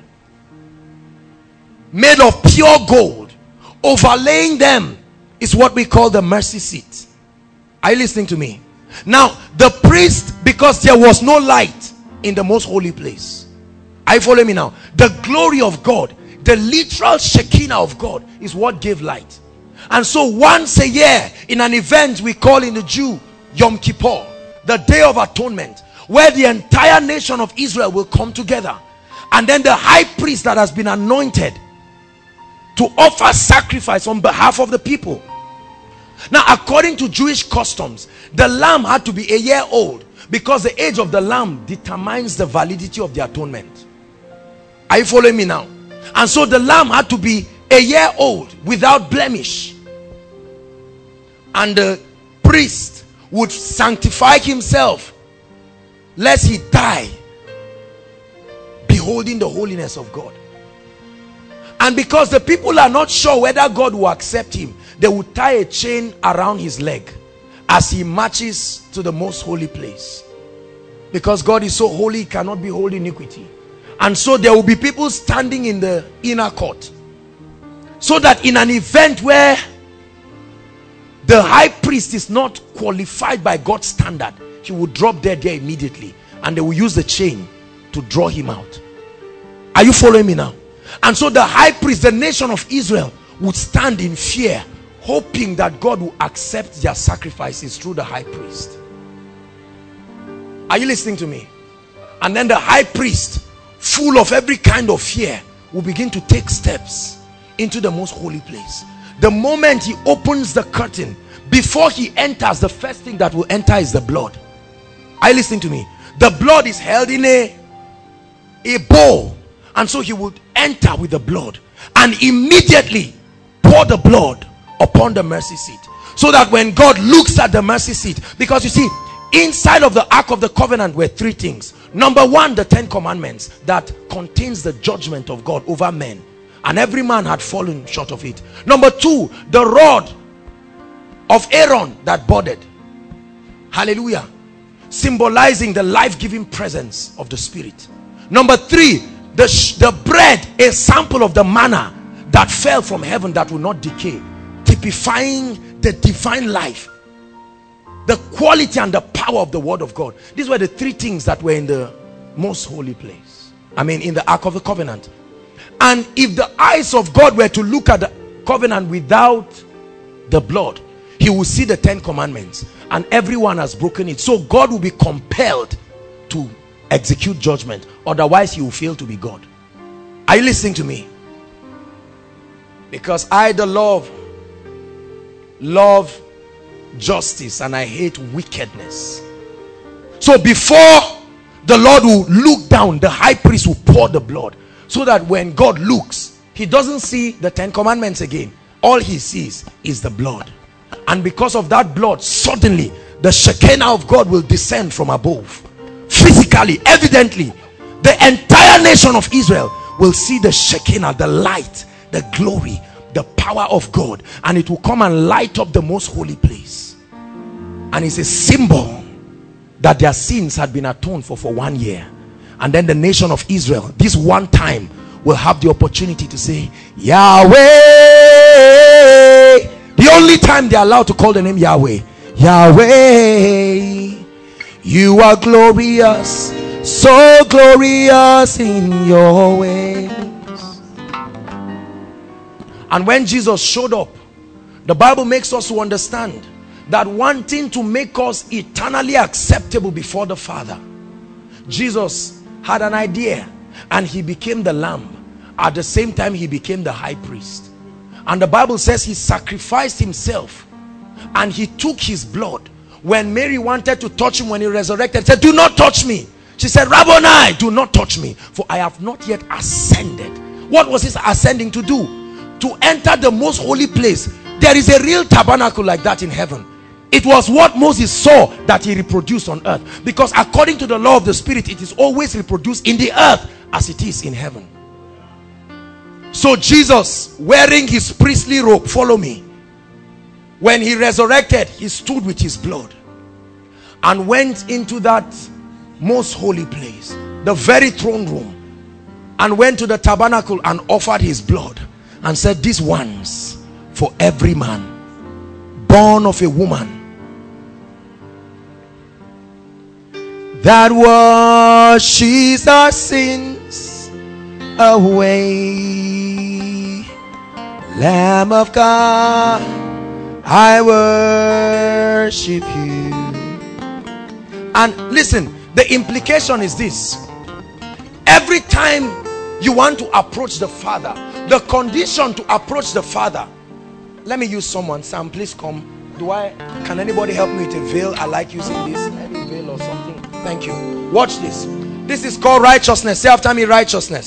S3: made of pure gold. Overlaying them is what we call the mercy seat. Are you listening to me? Now the priest, because there was no light in the most holy place, are you following me now? The glory of God, the literal Shekinah of God, is what gave light. And so once a year, in an event we call in the Jew Yom Kippur, the Day of Atonement, where the entire nation of Israel will come together, and then the high priest that has been anointed to offer sacrifice on behalf of the people. Now according to Jewish customs, the lamb had to be a year old, because the age of the lamb determines the validity of the atonement. Are you following me now? And so the lamb had to be a year old without blemish, and the priest would sanctify himself lest he die beholding the holiness of God. And because the people are not sure whether God will accept him, they would tie a chain around his leg as he marches to the most holy place, because God is so holy, he cannot behold iniquity. And so there will be people standing in the inner court, so that in an event where the high priest is not qualified by God's standard, he will drop dead there immediately, and they will use the chain to draw him out. Are you following me now? And so the high priest, the nation of Israel, would stand in fear, hoping that God will accept their sacrifices through the high priest. Are you listening to me? And then the high priest, full of every kind of fear, will begin to take steps into the most holy place. The moment he opens the curtain, before he enters, the first thing that will enter is the blood. Are you listening to me? The blood is held in a a bowl, and so he would enter with the blood and immediately pour the blood upon the mercy seat, so that when God looks at the mercy seat, because you see, inside of the Ark of the Covenant were three things. Number one, the Ten Commandments that contains the judgment of God over men, and every man had fallen short of it. Number two, the rod of Aaron that budded, hallelujah, symbolizing the life-giving presence of the Spirit. Number three, the, the bread, a sample of the manna that fell from heaven that will not decay, typifying the divine life, the quality and the power of the word of God. These were the three things that were in the most holy place, I mean in the Ark of the Covenant. And if the eyes of God were to look at the covenant without the blood, he will see the Ten Commandments, and everyone has broken it. So God will be compelled to execute judgment, otherwise he will fail to be God. Are you listening to me? Because I, the Lord, love justice and I hate wickedness. So before the Lord will look down, the high priest will pour the blood, so that when God looks, he doesn't see the Ten Commandments again. All he sees is the blood. And because of that blood, suddenly the Shekinah of God will descend from above, physically, evidently. The entire nation of Israel will see the Shekinah, the light, the glory, the power of God, and it will come and light up the most holy place. And it's a symbol that their sins had been atoned for for one year. And then the nation of Israel, this one time, will have the opportunity to say, Yahweh. The only time they are allowed to call the name Yahweh. Yahweh, you are glorious, so glorious in your ways. And when Jesus showed up, the Bible makes us to understand that wanting to make us eternally acceptable before the Father, Jesus had an idea, and he became the lamb. At the same time, he became the high priest. And the Bible says he sacrificed himself, and he took his blood, When Mary wanted to touch him when he resurrected, said, do not touch me. She said, Rabboni, do not touch me, for I have not yet ascended. What was he ascending to do? To enter the most holy place. There is a real tabernacle like that in heaven. It was what Moses saw that he reproduced on earth. Because according to the law of the Spirit, it is always reproduced in the earth as it is in heaven. So Jesus, wearing his priestly robe, follow me. When he resurrected, he stood with his blood and went into that most holy place, the very throne room, and went to the tabernacle and offered his blood and said, this once for every man born of a woman that washes our sins away. Lamb of God, I worship you. And listen, the implication is this: every time you want to approach the Father, the condition to approach the Father, let me use someone. Sam, please come. Do I can anybody help me with a veil? I like using this, maybe a veil or something. Thank you. Watch this. This is called righteousness. Say after me, righteousness.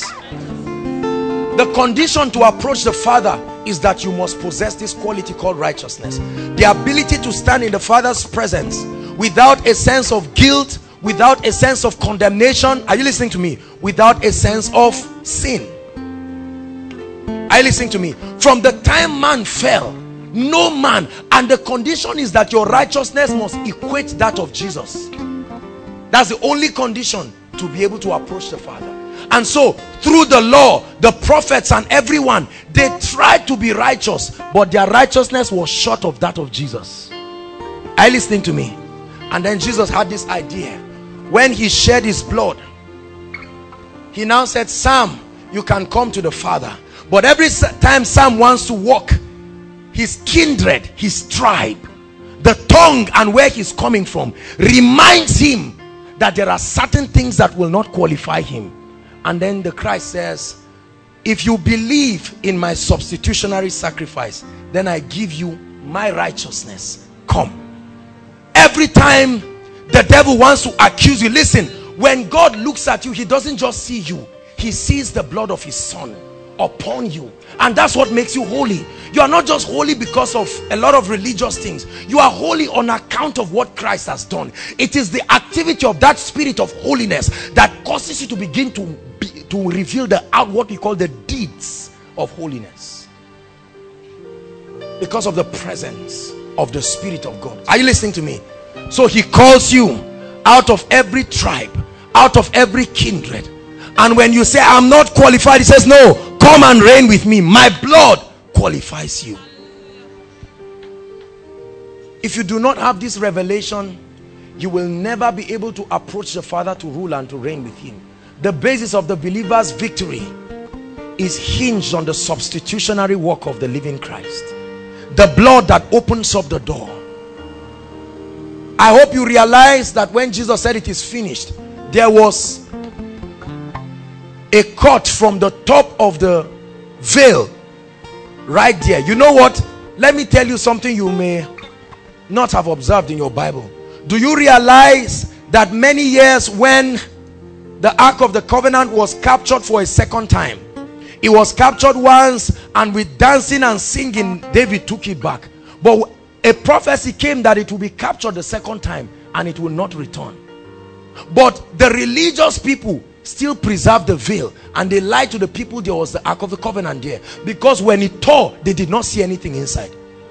S3: The condition to approach the Father is that you must possess this quality called righteousness. The ability to stand in the Father's presence without a sense of guilt, without a sense of condemnation. Are you listening to me? Without a sense of sin. Are you listening to me? From the time man fell, no man, and the condition is that your righteousness must equate that of Jesus. That's the only condition to be able to approach the Father. And so through the law, the prophets and everyone, they tried to be righteous, but their righteousness was short of that of Jesus. Are you listening to me? And then Jesus had this idea. When he shed his blood, he now said, Sam, you can come to the Father. But every time Sam wants to walk, his kindred, his tribe, the tongue and where he's coming from reminds him that there are certain things that will not qualify him. And then the Christ says, if you believe in my substitutionary sacrifice, then I give you my righteousness. Come. Every time the devil wants to accuse you, listen, when God looks at you, he doesn't just see you, he sees the blood of his Son upon you. And that's what makes you holy. You are not just holy because of a lot of religious things. You are holy on account of what Christ has done. It is the activity of that spirit of holiness that causes you to begin to be, to reveal the out what we call the deeds of holiness, because of the presence of the Spirit of God. Are you listening to me? So he calls you out of every tribe, out of every kindred, and when you say I'm not qualified, he says, no, come and reign with me. My blood qualifies you. If you do not have this revelation, you will never be able to approach the Father to rule and to reign with him. The basis of the believer's victory is hinged on the substitutionary work of the living Christ, the blood that opens up the door. I hope you realize that when Jesus said it is finished, there was a cut from the top of the veil right there. You know what? Let me tell you something you may not have observed in your Bible. Do you realize that many years when the Ark of the Covenant was captured for a second time, it was captured once, and with dancing and singing David took it back, but a prophecy came that it will be captured the second time and it will not return. But the religious people still preserved the veil, and they lied to the people there was the Ark of the Covenant there, because when it tore, they did not see anything inside.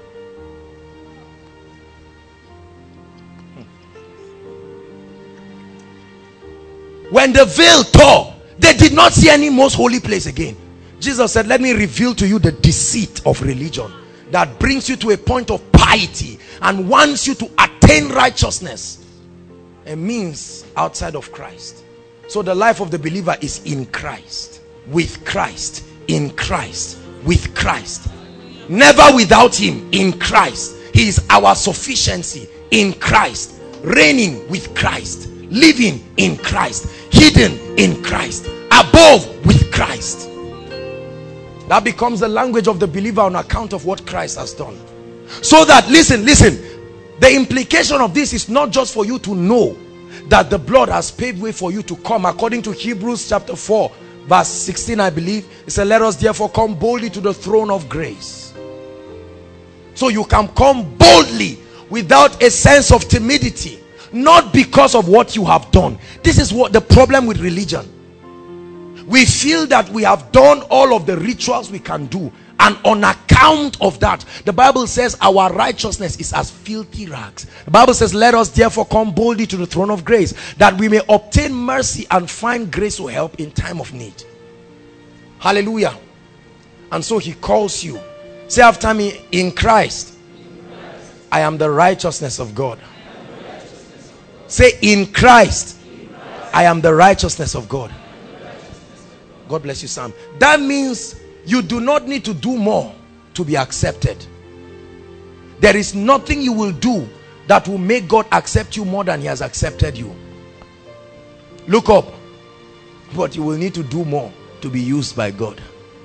S3: When the veil tore, they did not see any most holy place again. Jesus said, let me reveal to you the deceit of religion that brings you to a point of piety and wants you to attain righteousness, a means outside of Christ. So the life of the believer is in Christ, with Christ, in Christ, with Christ, never without him. In Christ, he is our sufficiency. In Christ, reigning with Christ, living in Christ, hidden in Christ, above with Christ. That becomes the language of the believer on account of what Christ has done. So that, listen, listen, The implication of this is not just for you to know that the blood has paved way for you to come. According to Hebrews chapter four verse sixteen, I believe, it said, let us therefore come boldly to the throne of grace. So you can come boldly without a sense of timidity, not because of what you have done. This is what the problem with religion. We feel that we have done all of the rituals we can do, and on account of that, the Bible says our righteousness is as filthy rags. The Bible says, let us therefore come boldly to the throne of grace, that we may obtain mercy and find grace to help in time of need. Hallelujah. And so he calls you. Say after me, in Christ, I am the righteousness of God. Say, in Christ, I am the righteousness of God. God bless you, Sam. That means you do not need to do more to be accepted. There is nothing you will do that will make God accept you more than he has accepted you. Look up. But you will need to do more to be used by God.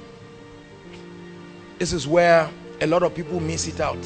S3: This is where a lot of people miss it out.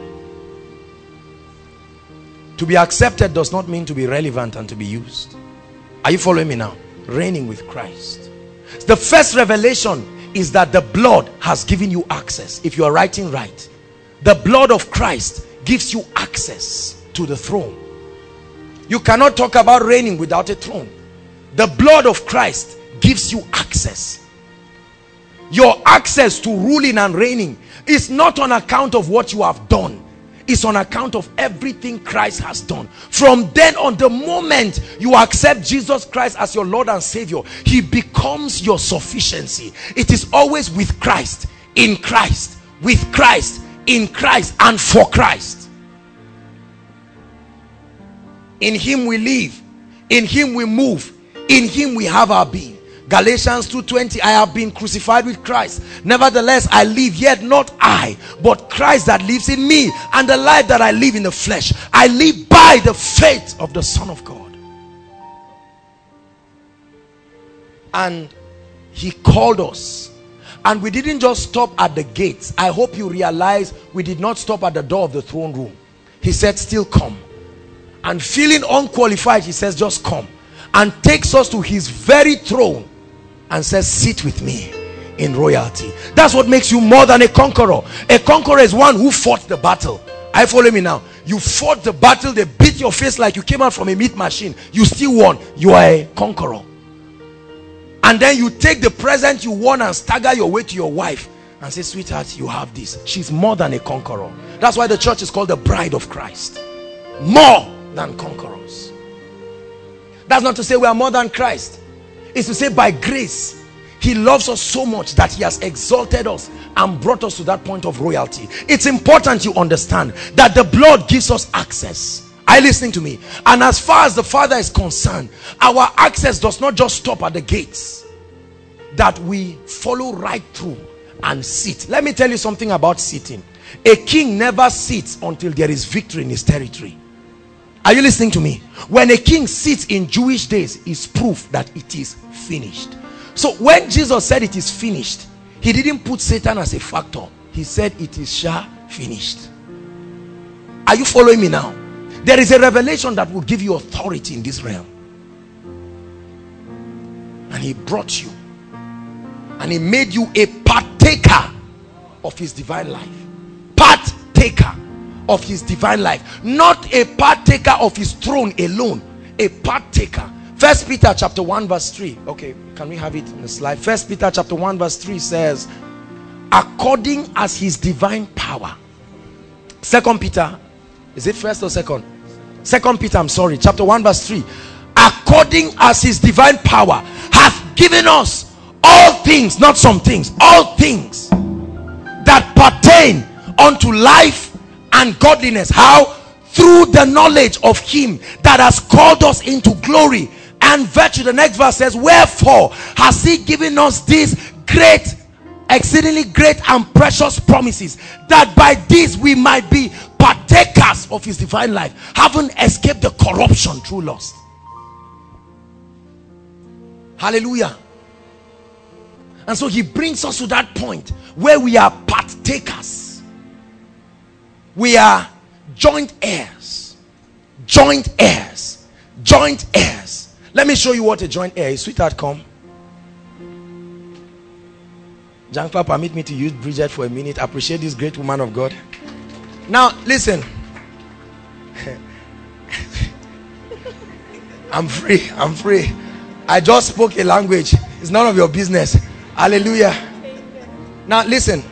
S3: To be accepted does not mean to be relevant and to be used. Are you following me now? Reigning with Christ. The first revelation is that the blood has given you access. If you are writing right, the blood of Christ gives you access to the throne. You cannot talk about reigning without a throne. The blood of Christ gives you access. Your access to ruling and reigning is not on account of what you have done. It's on account of everything Christ has done. From then on, the moment you accept Jesus Christ as your Lord and Savior, he becomes your sufficiency. It is always with Christ, in Christ, with Christ, in Christ, and for Christ. In him we live, in him we move, in him we have our being. Galatians two twenty, I have been crucified with Christ. Nevertheless, I live, yet not I, but Christ that lives in me. And the life that I live in the flesh, I live by the faith of the Son of God. And he called us. And we didn't just stop at the gates. I hope you realize we did not stop at the door of the throne room. He said, still come. And feeling unqualified, he says, just come. And takes us to his very throne and says, sit with me in royalty. That's what makes you more than a conqueror. A conqueror is one who fought the battle. I follow me now. You fought the battle, they beat your face like you came out from a meat machine. You still won. You are a conqueror. And then you take the present you won and stagger your way to your wife and say, sweetheart, you have this. She's more than a conqueror. That's why the church is called the bride of Christ. More than conquerors. That's not to say we are more than Christ. It's to say by grace, he loves us so much that he has exalted us and brought us to that point of royalty. It's important you understand that the blood gives us access. Are you listening to me? And as far as the Father is concerned, our access does not just stop at the gates. That we follow right through and sit. Let me tell you something about sitting. A king never sits until there is victory in his territory. Are you listening to me? When a king sits in Jewish days, is proof that it is finished. So when Jesus said it is finished, he didn't put Satan as a factor. He said it is sha finished. Are you following me now? There is a revelation that will give you authority in this realm. And he brought you. And he made you a partaker of his divine life. Partaker of his divine life, not a partaker of his throne alone, a partaker. First Peter chapter one verse three. Okay, can we have it in the slide? First Peter chapter one verse three says, according as his divine power. Second Peter, is it first or second? Second Peter, I'm sorry, chapter one verse three. According as his divine power hath given us all things, not some things, all things that pertain unto life and godliness. How? Through the knowledge of him that has called us into glory and virtue. The next verse says, wherefore has he given us these great, exceedingly great and precious promises, that by this we might be partakers of his divine life, having escaped the corruption through lust. Hallelujah. And so he brings us to that point where we are partakers. We are joint heirs. Joint heirs. Joint heirs. Let me show you what a joint heir is. Sweetheart, come. Janfa, permit me to use Bridget for a minute. Appreciate this great woman of God. Now, listen. I'm free. I'm free. I just spoke a language. It's none of your business. Hallelujah. Now, listen.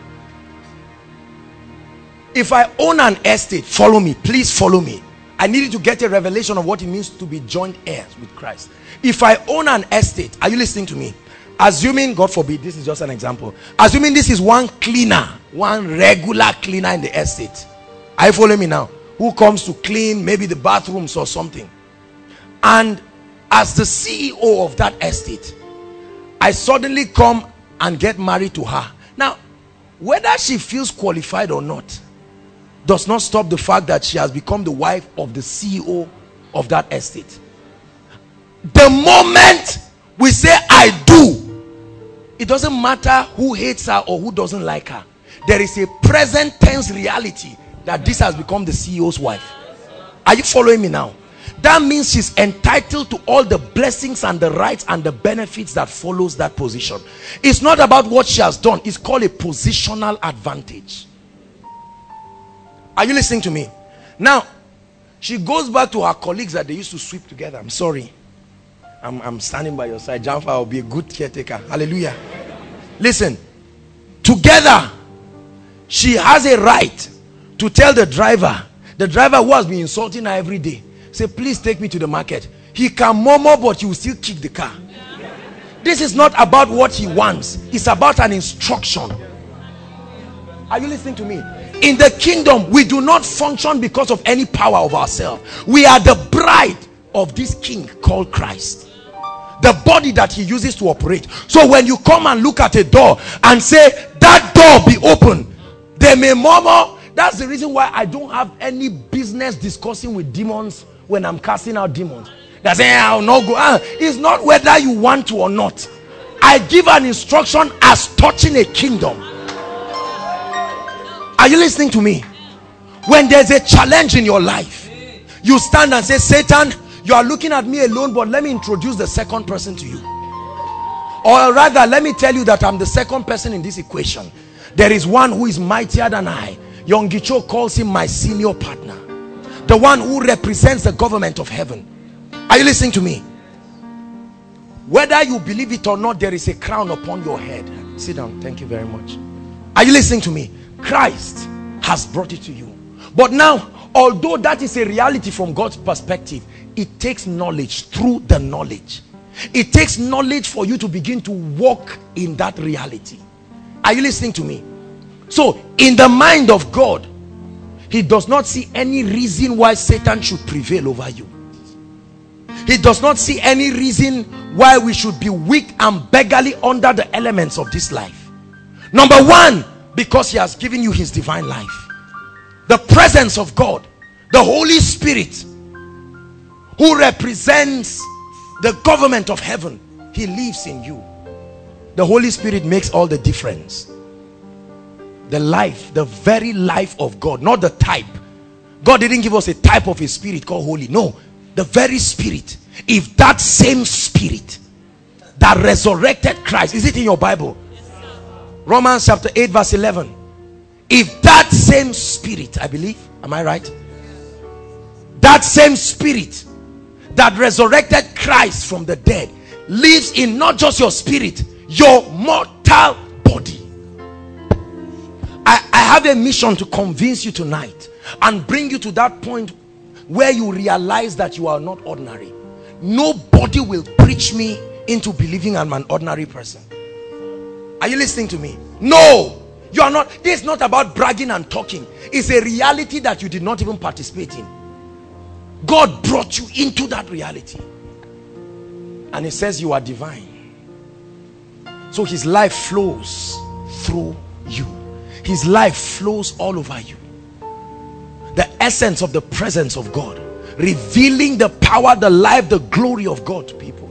S3: If I own an estate, follow me. Please follow me. I need you to get a revelation of what it means to be joint heirs with Christ. If I own an estate, are you listening to me? Assuming, God forbid, this is just an example. Assuming this is one cleaner, one regular cleaner in the estate. Are you following me now? Who comes to clean maybe the bathrooms or something. And as the C E O of that estate, I suddenly come and get married to her. Now, whether she feels qualified or not, does not stop the fact that she has become the wife of the C E O of that estate. The moment we say I do, it doesn't matter who hates her or who doesn't like her. There is a present tense reality that this has become the C E O's wife. Are you following me now? That means she's entitled to all the blessings and the rights and the benefits that follows that position. It's not about what she has done. It's called a positional advantage. Are you listening to me? Now, she goes back to her colleagues that they used to sweep together. I'm sorry. I'm, I'm standing by your side. Janfa will be a good caretaker. Hallelujah. Listen. Together, she has a right to tell the driver, the driver who has been insulting her every day, say, please take me to the market. He can murmur, but he will still kick the car. This is not about what he wants. It's about an instruction. Are you listening to me? In the kingdom, we do not function because of any power of ourselves. We are the bride of this king called Christ. The body that he uses to operate. So when you come and look at a door and say, that door be open, they may murmur. That's the reason why I don't have any business discussing with demons when I'm casting out demons. They say, I'll not go. Ah, it's not whether you want to or not. I give an instruction as touching a kingdom. Are you listening to me? When there's a challenge in your life, you stand and say, Satan, you are looking at me alone, but let me introduce the second person to you. Or rather, let me tell you that I'm the second person in this equation. There is one who is mightier than I. Young Gicho calls him my senior partner. The one who represents the government of heaven. Are you listening to me? Whether you believe it or not, there is a crown upon your head. Sit down. Thank you very much. Are you listening to me? Christ has brought it to you. But now, although that is a reality from God's perspective, it takes knowledge through the knowledge. It takes knowledge for you to begin to walk in that reality. Are you listening to me? So, in the mind of God, he does not see any reason why Satan should prevail over you. He does not see any reason why we should be weak and beggarly under the elements of this life. Number one, because he has given you his divine life. The presence of God, the Holy Spirit, who represents the government of heaven, he lives in you. The Holy Spirit makes all the difference. The life, the very life of God, not the type. God didn't give us a type of a spirit called holy. No, the very spirit. If that same spirit that resurrected Christ, is it in your Bible? Romans chapter eight verse eleven. If that same spirit, I believe, am I right? That same spirit that resurrected Christ from the dead lives in not just your spirit, your mortal body. I, I have a mission to convince you tonight and bring you to that point where you realize that you are not ordinary. Nobody will preach me into believing I'm an ordinary person. Are you listening to me? No, you are not. This is not about bragging and talking. It's a reality that you did not even participate in. God brought you into that reality. And he says you are divine. So his life flows through you. His life flows all over you. The essence of the presence of God, revealing the power, the life, the glory of God to people.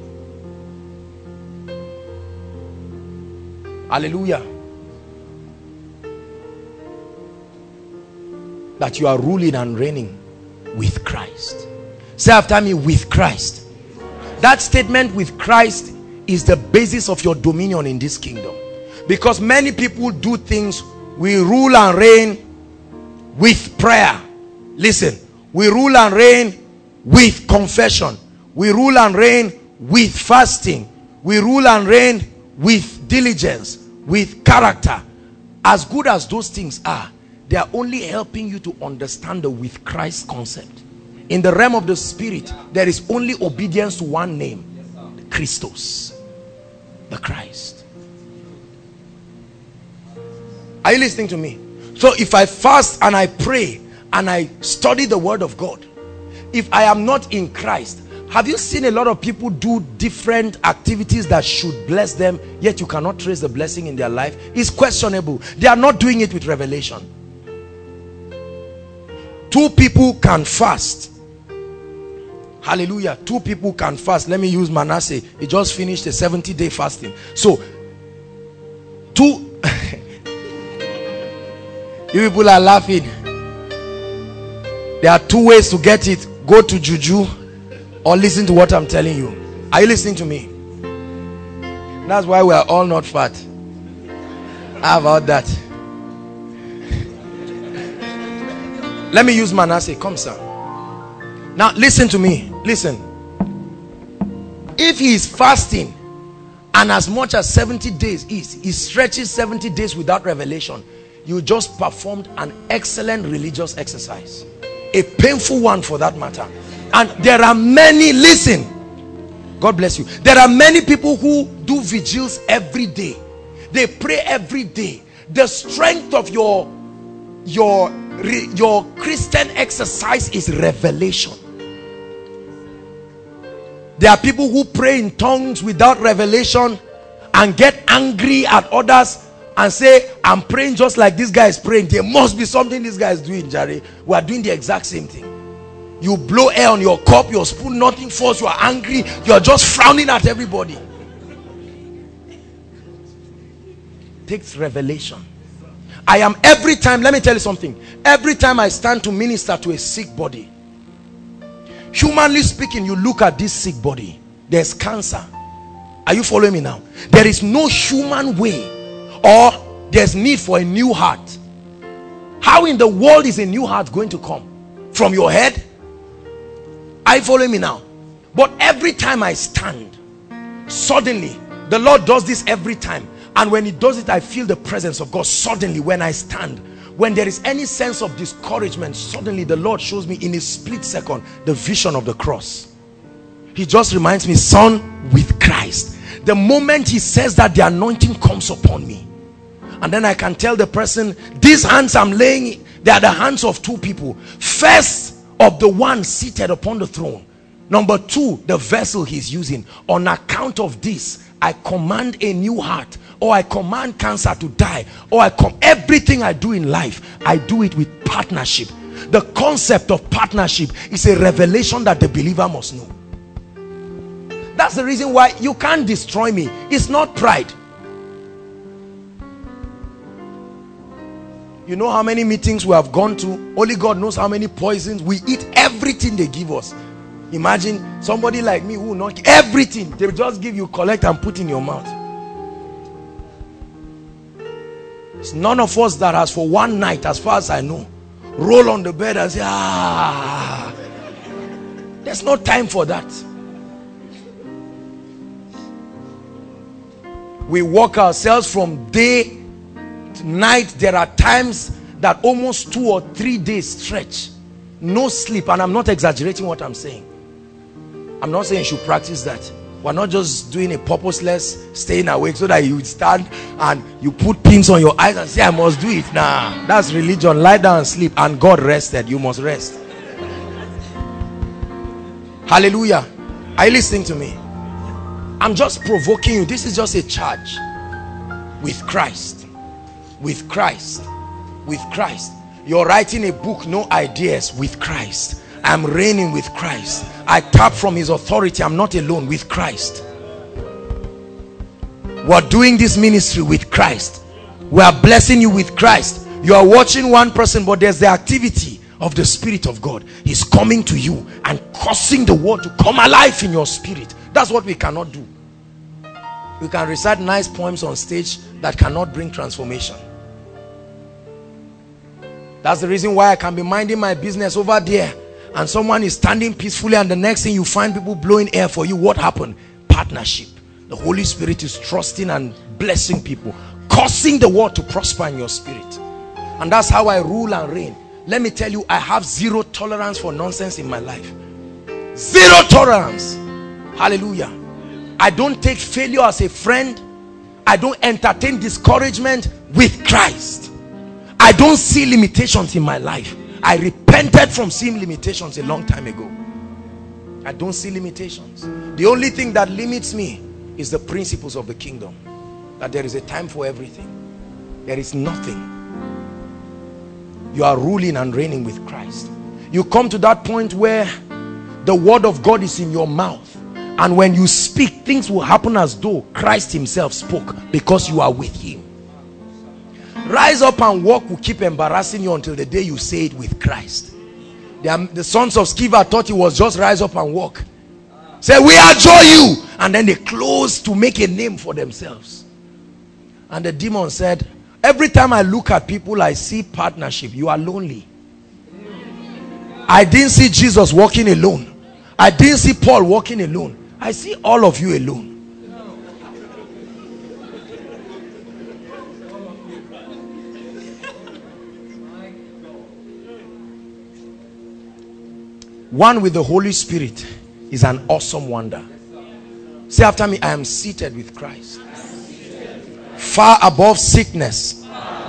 S3: Hallelujah. that you are ruling and reigning with Christ. Say after me, with Christ. That statement, with Christ, is the basis of your dominion in this kingdom. Because many people do things. We rule and reign with prayer. Listen, we rule and reign with confession. We rule and reign with fasting. We rule and reign with diligence, with character. As good as those things are, they are only helping you to understand the with Christ concept. In the realm of the spirit, there is only obedience to one name, Christos, the Christ. Are you listening to me? So if I fast and I pray and I study the word of God, if I am not in Christ, have you seen a lot of people do different activities that should bless them, yet you cannot trace the blessing in their life? It's questionable. They are not doing it with revelation. Two people can fast. Hallelujah. Two people can fast. Let me use Manasseh. He just finished a seventy day fasting. So, two... You people are laughing. There are two ways to get it. Go to Juju or listen to what I'm telling you. Are you listening to me? That's why we are all not fat. How about that? Let me use Manasseh. Come, sir. Now listen to me. Listen. If he is fasting and as much as seventy days is, he stretches seventy days without revelation, you just performed an excellent religious exercise. A painful one for that matter. And there are many, listen, God bless you. There are many people who do vigils every day. They pray every day. The strength of your your your Christian exercise is revelation. There are people who pray in tongues without revelation and get angry at others and say, I'm praying just like this guy is praying. There must be something this guy is doing, Jerry. We are doing the exact same thing. You blow air on your cup, your spoon, nothing falls, you are angry, you are just frowning at everybody. Takes revelation. I am every time, let me tell you something, every time I stand to minister to a sick body, humanly speaking, you look at this sick body, there's cancer. Are you following me now? There is no human way, or there's need for a new heart. How in the world is a new heart going to come? From your head? Are you following me now? But every time I stand, suddenly, the Lord does this every time. And when he does it, I feel the presence of God. Suddenly, when I stand, when there is any sense of discouragement, suddenly the Lord shows me in a split second the vision of the cross. He just reminds me, son, with Christ. The moment he says that, the anointing comes upon me. And then I can tell the person, these hands I'm laying, they are the hands of two people. First, of the one seated upon the throne. Number two, the vessel he's using. On account of this, I command a new heart, or I command cancer to die, or I come everything I do in life, I do it with partnership. The concept of partnership is a revelation that the believer must know. That's the reason why you can't destroy me. It's not pride. You know how many meetings we have gone to? Only God knows how many poisons. We eat everything they give us. Imagine somebody like me who will not, everything they will just give you, collect and put in your mouth. It's none of us that has for one night, as far as I know, roll on the bed and say, ah. There's no time for that. We walk ourselves from day to night. There are times that almost two or three days stretch, no sleep. And I'm not exaggerating what I'm saying. I'm not saying you should practice that. We're not just doing a purposeless staying awake so that you stand and you put pins on your eyes and say, I must do it. Nah, that's religion. Lie down and sleep, and God rested. You must rest. Hallelujah. Are you listening to me? I'm just provoking you. This is just a charge. With Christ. With Christ. With Christ. You're writing a book, no ideas. With Christ. I'm reigning with Christ. I tap from his authority. I'm not alone. With Christ. We're doing this ministry with Christ. We are blessing you with Christ. You are watching one person, but there's the activity of the Spirit of God. He's coming to you and causing the word to come alive in your spirit. That's what we cannot do. We can recite nice poems on stage that cannot bring transformation. That's the reason why I can be minding my business over there and someone is standing peacefully, and the next thing you find people blowing air for you. What happened? Partnership. The Holy Spirit is trusting and blessing people, causing the word to prosper in your spirit. And that's how I rule and reign. Let me tell you, I have zero tolerance for nonsense in my life. Zero tolerance. Hallelujah. I don't take failure as a friend. I don't entertain discouragement with Christ. I don't see limitations in my life. I repented from seeing limitations a long time ago. I don't see limitations. The only thing that limits me is the principles of the kingdom. That there is a time for everything. There is nothing. You are ruling and reigning with Christ. You come to that point where the word of God is in your mouth, and when you speak, things will happen as though Christ himself spoke, because you are with him. Rise up and walk will keep embarrassing you until the day you say it with Christ. The, the sons of Sceva thought it was just rise up and walk. Say, we adjure you. And then they closed to make a name for themselves. And the demon said, every time I look at people, I see partnership. You are lonely. I didn't see Jesus walking alone. I didn't see Paul walking alone. I see all of you alone. One with the Holy Spirit is an awesome wonder. Say after me, I am seated with Christ. Far above sickness.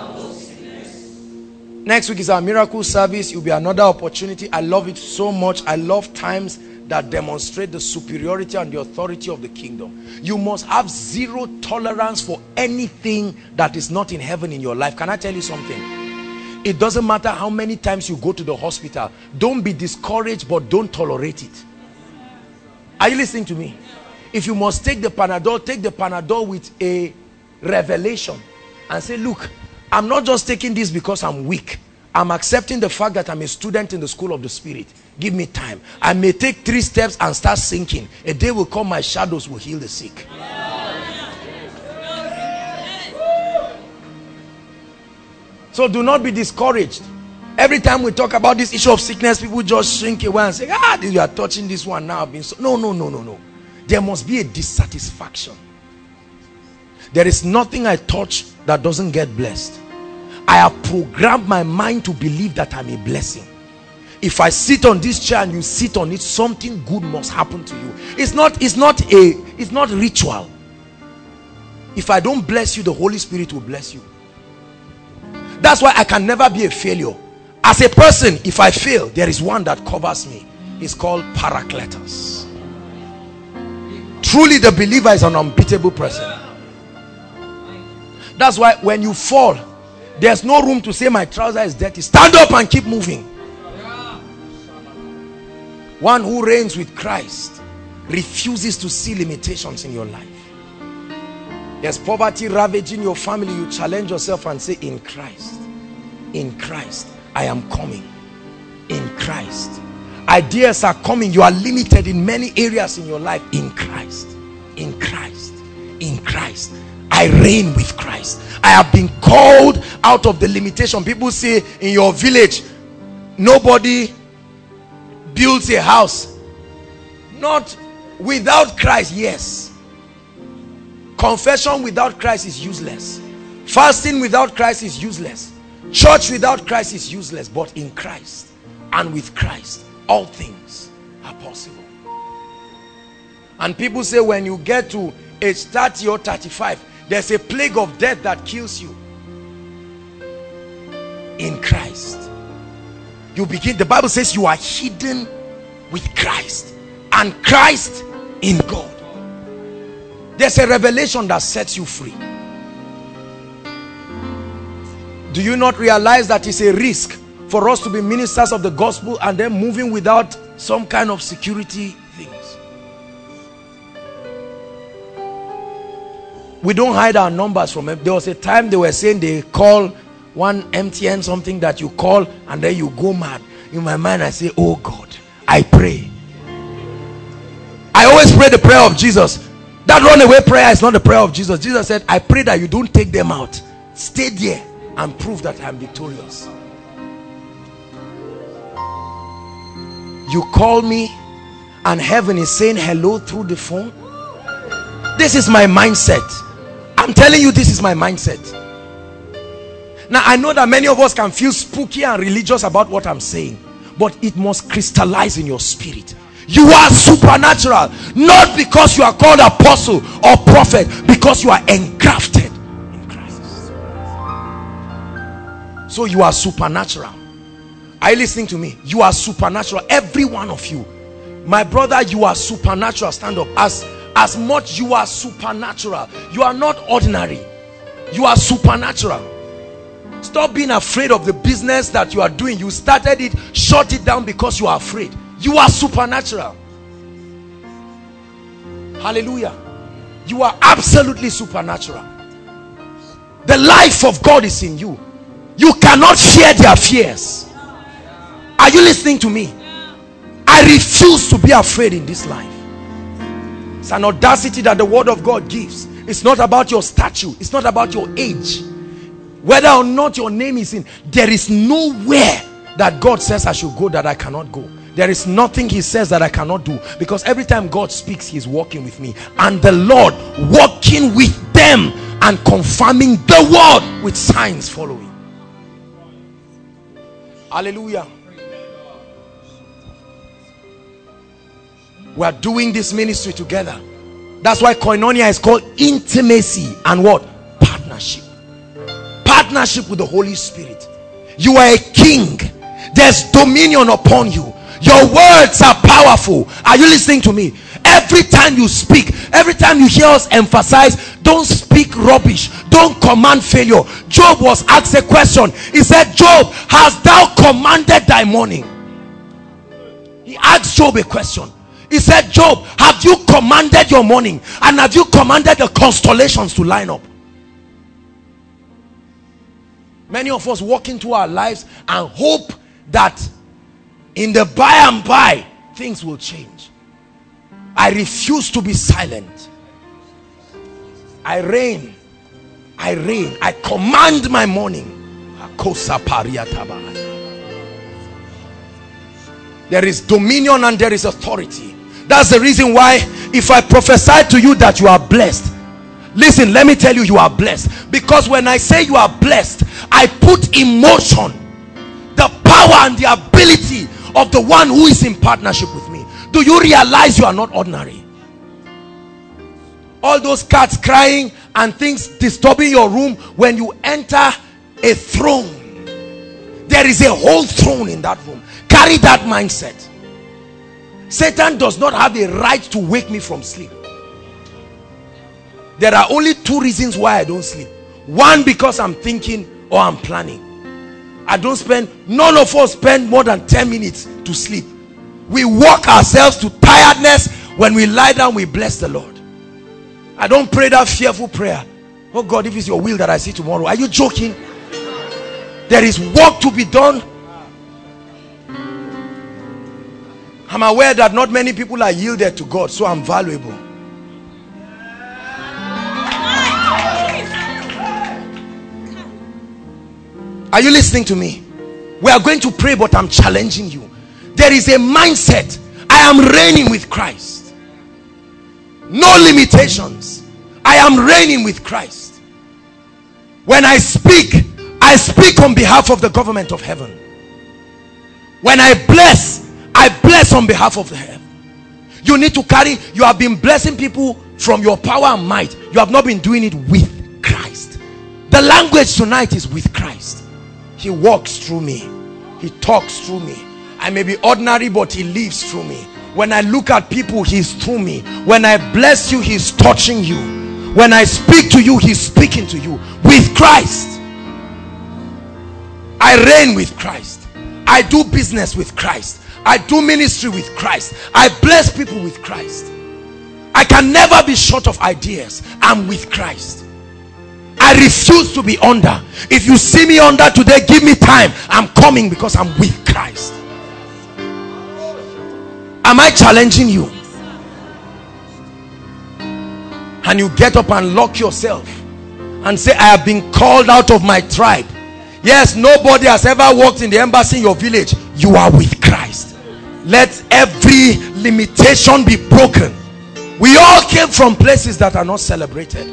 S3: Next week is our miracle service. It will be another opportunity. I love it so much. I love times that demonstrate the superiority and the authority of the kingdom. You must have zero tolerance for anything that is not in heaven in your life. Can I tell you something? It doesn't matter how many times you go to the hospital. Don't be discouraged, but don't tolerate it. Are you listening to me? If you must take the Panadol, take the Panadol with a revelation and say, look, I'm not just taking this because I'm weak. I'm accepting the fact that I'm a student in the school of the Spirit. Give me time. I may take three steps and start sinking. A day will come, my shadows will heal the sick. So do not be discouraged. Every time we talk about this issue of sickness, people just shrink away and say, ah, you are touching this one now. So no, no, no, no, no. There must be a dissatisfaction. There is nothing I touch that doesn't get blessed. I have programmed my mind to believe that I'm a blessing. If I sit on this chair and you sit on it, something good must happen to you. It's not, it's not a, it's not ritual. If I don't bless you, the Holy Spirit will bless you. That's why I can never be a failure. As a person, if I fail, there is one that covers me. It's called Paracletus. Truly the believer is an unbeatable person. That's why when you fall, there's no room to say my trouser is dirty. Stand up and keep moving. One who reigns with Christ refuses to see limitations in your life. There's poverty ravaging your family. You challenge yourself and say, in Christ, in Christ, I am coming. In Christ. Ideas are coming. You are limited in many areas in your life. In Christ. In Christ. In Christ. I reign with Christ. I have been called out of the limitation. People say in your village, nobody builds a house. Not without Christ, yes. Confession without Christ is useless. Fasting without Christ is useless. Church without Christ is useless. But in Christ and with Christ, all things are possible. And people say when you get to age thirty or thirty-five, there's a plague of death that kills you. In Christ, you begin, the Bible says you are hidden with Christ and Christ in God. There's a revelation that sets you free. Do you not realize that it's a risk for us to be ministers of the gospel and then moving without some kind of security things? We don't hide our numbers from them. There was a time they were saying they call one M T N something that you call and then you go mad. In my mind I say, oh God, I pray. I always pray the prayer of Jesus. That runaway prayer is not the prayer of Jesus. Jesus said, I pray that you don't take them out. Stay there and prove that I'm victorious. You call me and heaven is saying hello through the phone. This is my mindset. I'm telling you, this is my mindset. Now I know that many of us can feel spooky and religious about what I'm saying, but it must crystallize in your spirit. You are supernatural, not because you are called apostle or prophet, because you are engrafted in Christ. So you are supernatural. Are you listening to me? You are supernatural, every one of you. My brother, you are supernatural. Stand up. As as much you are supernatural. You are not ordinary. You are supernatural. Stop being afraid of the business that you are doing. You started it, shut it down because you are afraid. You are supernatural. Hallelujah. You are absolutely supernatural. The life of God is in you. You cannot fear their fears. Are you listening to me? I refuse to be afraid in this life. It's an audacity that the word of God gives. It's not about your stature. It's not about your age. Whether or not your name is in, there is nowhere that God says I should go that I cannot go. There is nothing he says that I cannot do, because every time God speaks, he's walking with me, and the Lord walking with them and confirming the word with signs following. Hallelujah. We are doing this ministry together. That's why Koinonia is called intimacy and what? Partnership. Partnership with the Holy Spirit. You are a king. There's dominion upon you. Your words are powerful. Are you listening to me? Every time you speak, every time you hear us emphasize, don't speak rubbish, don't command failure. Job was asked a question. He said, Job, hast thou commanded thy morning? He asked Job a question. He said, Job, have you commanded your morning, and have you commanded the constellations to line up? Many of us walk into our lives and hope that in the by and by things will change. I refuse to be silent. I reign. I reign. I command my morning. There is dominion and there is authority. That's the reason why if I prophesy to you that you are blessed, listen, let me tell you, you are blessed. Because when I say you are blessed, I put in motion the power and the ability of the one who is in partnership with me. Do you realize you are not ordinary? All those cats crying and things disturbing your room, when you enter a throne, there is a whole throne in that room. Carry that mindset. Satan does not have a right to wake me from sleep. There are only two reasons why I don't sleep. One, because I'm thinking or I'm planning. I don't spend, none of us spend more than ten minutes to sleep. We walk ourselves to tiredness. When we lie down, we bless the Lord. I don't pray that fearful prayer. Oh God, if it's your will that I see tomorrow. Are you joking? There is work to be done. I'm aware that not many people are yielded to God, so I'm valuable. Are you listening to me? We are going to pray, but I'm challenging you. There is a mindset. I am reigning with Christ. No limitations. I am reigning with Christ. When I speak, I speak on behalf of the government of heaven. When I bless, I bless on behalf of the heaven. You need to carry, you have been blessing people from your power and might. You have not been doing it with Christ. The language tonight is with Christ. He walks through me. He talks through me. I may be ordinary, but he lives through me. When I look at people, he's through me. When I bless you, he's touching you. When I speak to you, he's speaking to you. With Christ. I reign with Christ. I do business with Christ. I do ministry with Christ. I bless people with Christ. I can never be short of ideas. I'm with Christ. I refuse to be under. If you see me under today, give me time. I'm coming because I'm with Christ. Am I challenging you? And you get up and lock yourself and say, I have been called out of my tribe. Yes, nobody has ever walked in the embassy in your village. You are with Christ. Let every limitation be broken. We all came from places that are not celebrated.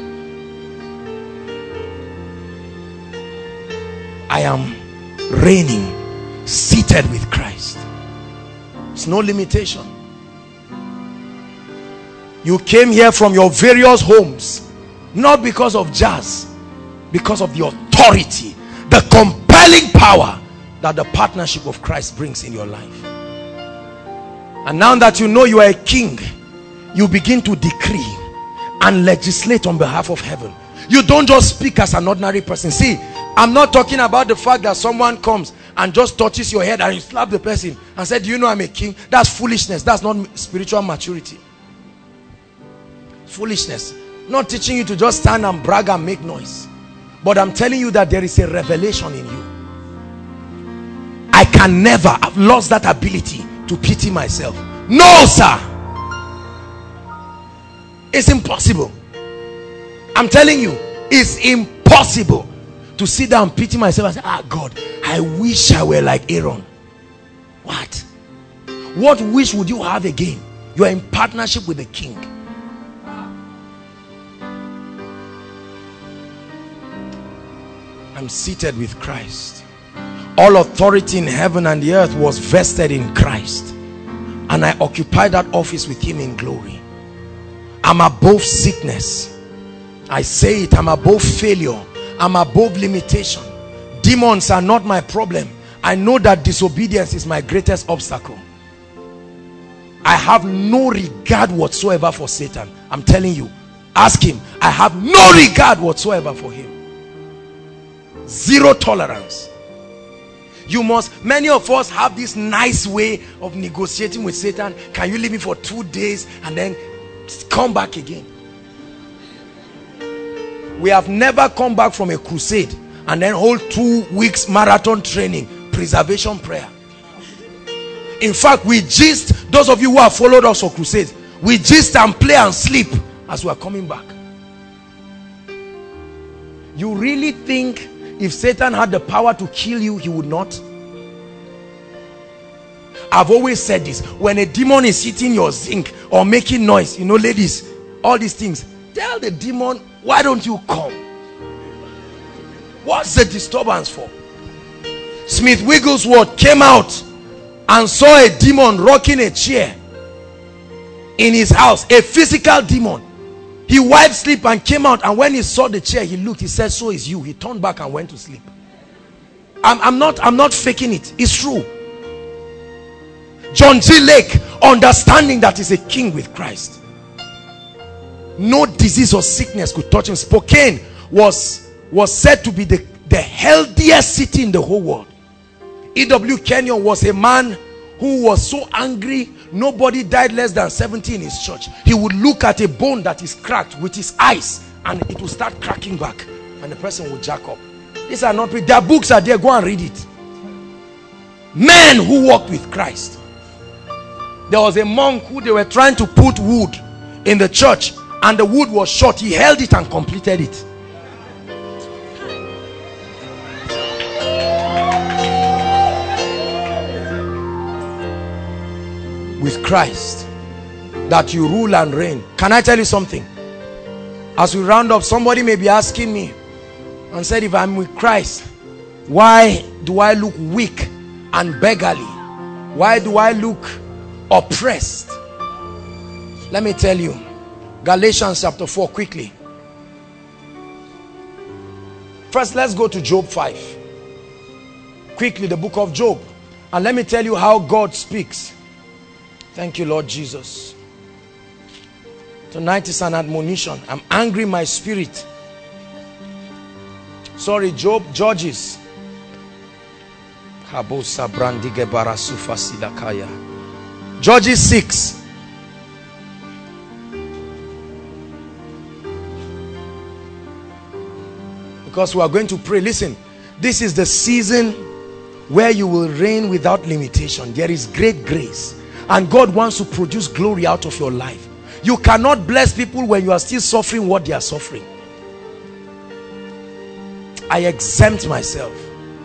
S3: I am reigning, seated with Christ. It's no limitation. You came here from your various homes, not because of jazz, because of the authority, the compelling power that the partnership of Christ brings in your life. And now that you know you are a king, you begin to decree and legislate on behalf of heaven. You don't just speak as an ordinary person. See, I'm not talking about the fact that someone comes and just touches your head and you slap the person and say, do you know I'm a king? That's foolishness. That's not spiritual maturity. Foolishness. Not teaching you to just stand and brag and make noise, but I'm telling you that there is a revelation in you. I can never, I've lost that ability to pity myself. No, sir. It's impossible. I'm telling you, it's impossible to sit down and pity myself and say, ah, God, I wish I were like Aaron. What? What wish would you have again? You are in partnership with the king. I'm seated with Christ. All authority in heaven and the earth was vested in Christ, and I occupy that office with him in glory. I'm above sickness. I say it, I'm above failure. I'm above limitation. Demons are not my problem. I know that disobedience is my greatest obstacle. I have no regard whatsoever for Satan. I'm telling you, ask him. I have no regard whatsoever for him. Zero tolerance. You must, many of us have this nice way of negotiating with Satan. Can you leave me for two days and then come back again? We have never come back from a crusade and then hold two weeks marathon training, preservation prayer. In fact, we gist, those of you who have followed us for crusades, we gist and play and sleep as we are coming back. You really think if Satan had the power to kill you, he would not? I've always said this. When a demon is hitting your zinc or making noise, you know, ladies, all these things, tell the demon, why don't you come? What's the disturbance for? Smith Wigglesworth came out and saw a demon rocking a chair in his house, a physical demon. He wiped sleep and came out, and when he saw the chair, he looked, he said, so is you. He turned back and went to sleep. I'm, I'm not I'm not faking it. It's true. John G. Lake, understanding that he's a king with Christ, no disease or sickness could touch him. Spokane was was said to be the, the healthiest city in the whole world. E W Kenyon was a man who was so angry nobody died less than seventy in his church. He would look at a bone that is cracked with his eyes and it will start cracking back and the person will jack up. These are not, their books are there, go and read it. Men who walked with Christ. There was a monk who they were trying to put wood in the church and the wood was short. He held it and completed it. With Christ, that you rule and reign. Can I tell you something? As we round up, somebody may be asking me and said, if I'm with Christ, why do I look weak and beggarly? Why do I look oppressed? Let me tell you, Galatians chapter four, quickly. First, let's go to Job five. Quickly, the book of Job. And let me tell you how God speaks. Thank you, Lord Jesus. Tonight is an admonition. I'm angry in my spirit. Sorry, Job, Judges. Judges six. Because we are going to pray. Listen, this is the season where you will reign without limitation. There is great grace, and God wants to produce glory out of your life. You cannot bless people when you are still suffering what they are suffering. I exempt myself.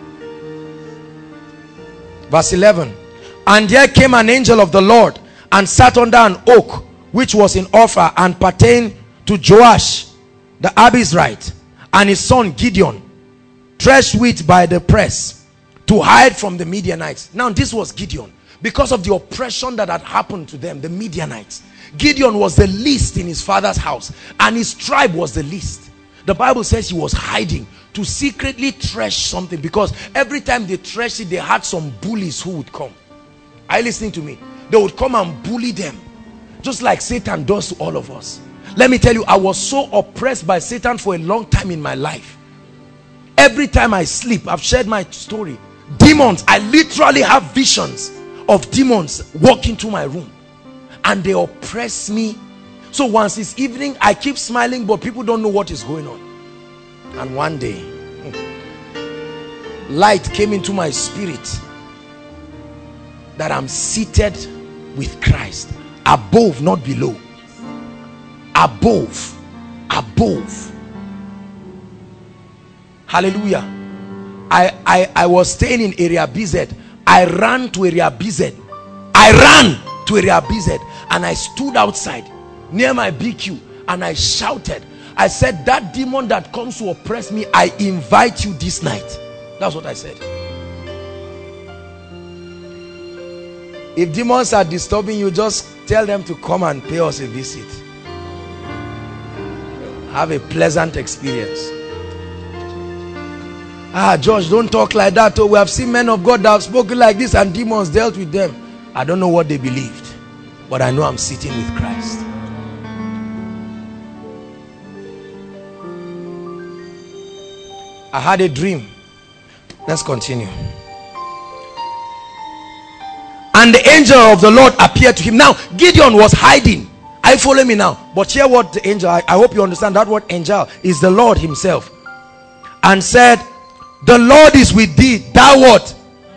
S3: Verse eleven. And there came an angel of the Lord and sat under an oak which was in Ophrah and pertained to Joash the Abizrite, and his son Gideon, threshed wheat by the press to hide from the Midianites. Now this was Gideon. Because of the oppression that had happened to them, the Midianites, Gideon was the least in his father's house, and his tribe was the least. The Bible says he was hiding to secretly thresh something, because every time they threshed it, they had some bullies who would come. Are you listening to me? They would come and bully them, just like Satan does to all of us. Let me tell you, I was so oppressed by Satan for a long time in my life. Every time I sleep, I've shared my story. Demons, I literally have visions of demons walking through my room, and they oppress me. So once it's evening, I keep smiling, but people don't know what is going on. And one day, light came into my spirit that I'm seated with Christ, above, not below. Above, above. Hallelujah. I, I, I was staying in area B Z. I ran to area B Z. I ran to area B Z, and I stood outside near my B Q, and I shouted. I said, that demon that comes to oppress me, I invite you this night. That's what I said. If demons are disturbing you, just tell them to come and pay us a visit. Have a pleasant experience. Ah, Josh, don't talk like that. Oh, we have seen men of God that have spoken like this and demons dealt with them. I don't know what they believed, but I know I'm sitting with Christ. I had a dream. Let's continue. And the angel of the Lord appeared to him. Now, Gideon was hiding. I follow me now. But hear what the angel, I, I hope you understand that word angel is the Lord himself. And said, the Lord is with thee. Thou what?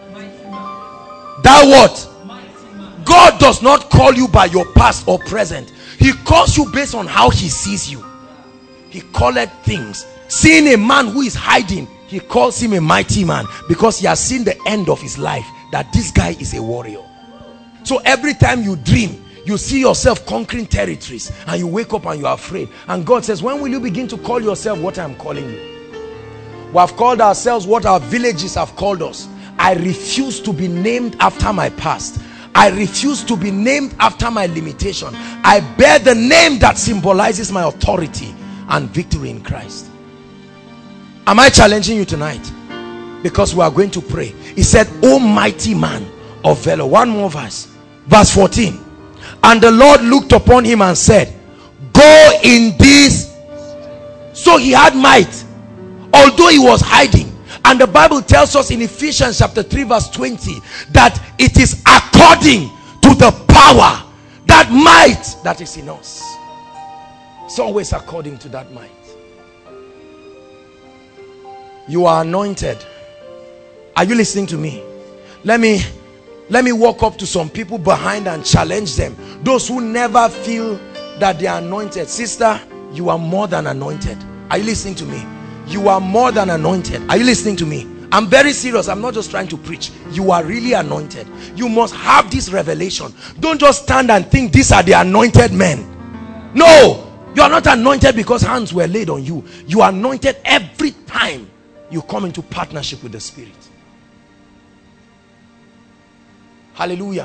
S3: Thou what? God does not call you by your past or present. He calls you based on how he sees you. He calleth things. Seeing a man who is hiding, he calls him a mighty man, because he has seen the end of his life, that this guy is a warrior. So every time you dream, you see yourself conquering territories, and you wake up and you are afraid. And God says, when will you begin to call yourself what I am calling you? We have called ourselves what our villages have called us. I refuse to be named after my past. I refuse to be named after my limitation. I bear the name that symbolizes my authority and victory in Christ. Am I challenging you tonight? Because we are going to pray. He said, O mighty man of valor. One more verse. Verse fourteen. And the Lord looked upon him and said, go in this. So he had might, although he was hiding. And the Bible tells us in Ephesians chapter three verse twenty that it is according to the power, that might that is in us. It's always according to that might. You are anointed. Are you listening to me? Let me let me walk up to some people behind and challenge them. Those who never feel that they are anointed. Sister, you are more than anointed. Are you listening to me? You are more than anointed. Are you listening to me? I'm very serious. I'm not just trying to preach. You are really anointed. You must have this revelation. Don't just stand and think these are the anointed men. No, you are not anointed because hands were laid on you. You are anointed every time you come into partnership with the Spirit. Hallelujah.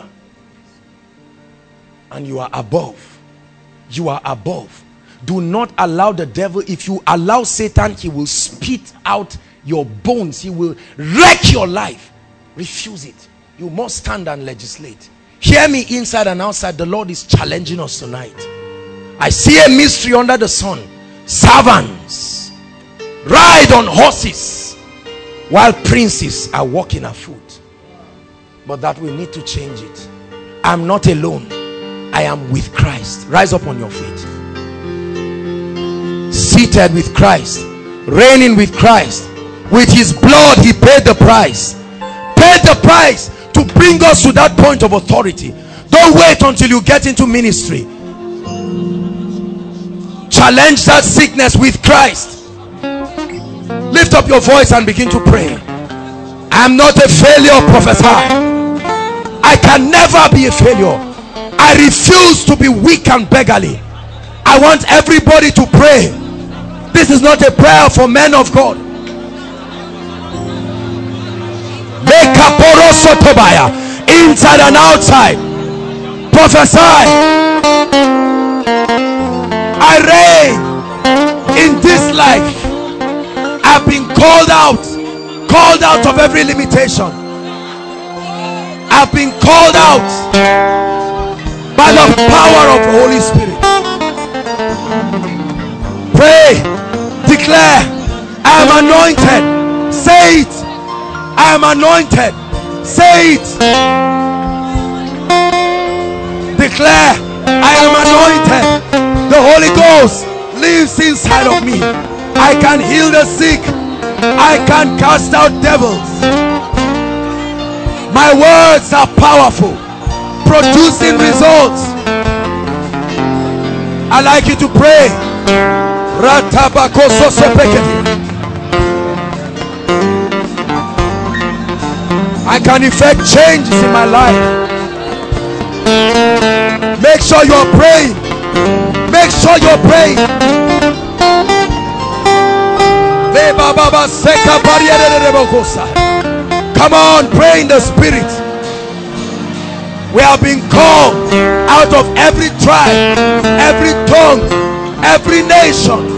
S3: And you are above. You are above. Do not allow the devil. If you allow Satan, he will spit out your bones. He will wreck your life. Refuse it. You must stand and legislate. Hear me inside and outside. The Lord is challenging us tonight. I see a mystery under the sun. Servants ride on horses while princes are walking afoot. But that we need to change it. I'm not alone. I am with Christ. Rise up on your feet. Seated with Christ. reigning with Christ. With his blood he paid the price. Paid the price to bring us to that point of authority. Don't wait until you get into ministry. Challenge that sickness with Christ. Lift up your voice and begin to pray. I am not a failure, prophesy. I can never be a failure. I refuse to be weak and beggarly. I want everybody to pray. This is not a prayer for men of God. Inside and outside, prophesy. I reign in this life. I've been called out, called out of every limitation. I've been called out by the power of the Holy Spirit. Pray, declare, I am anointed. Say it. I am anointed. Say it. Declare, I am anointed. The Holy Ghost lives inside of me. I can heal the sick. I can cast out devils. My words are powerful, producing results. I like you to pray. I can effect changes in my life. Make sure you're praying. Make sure you're praying. Come on, pray in the spirit. We have been called out of every tribe, every tongue, every nation.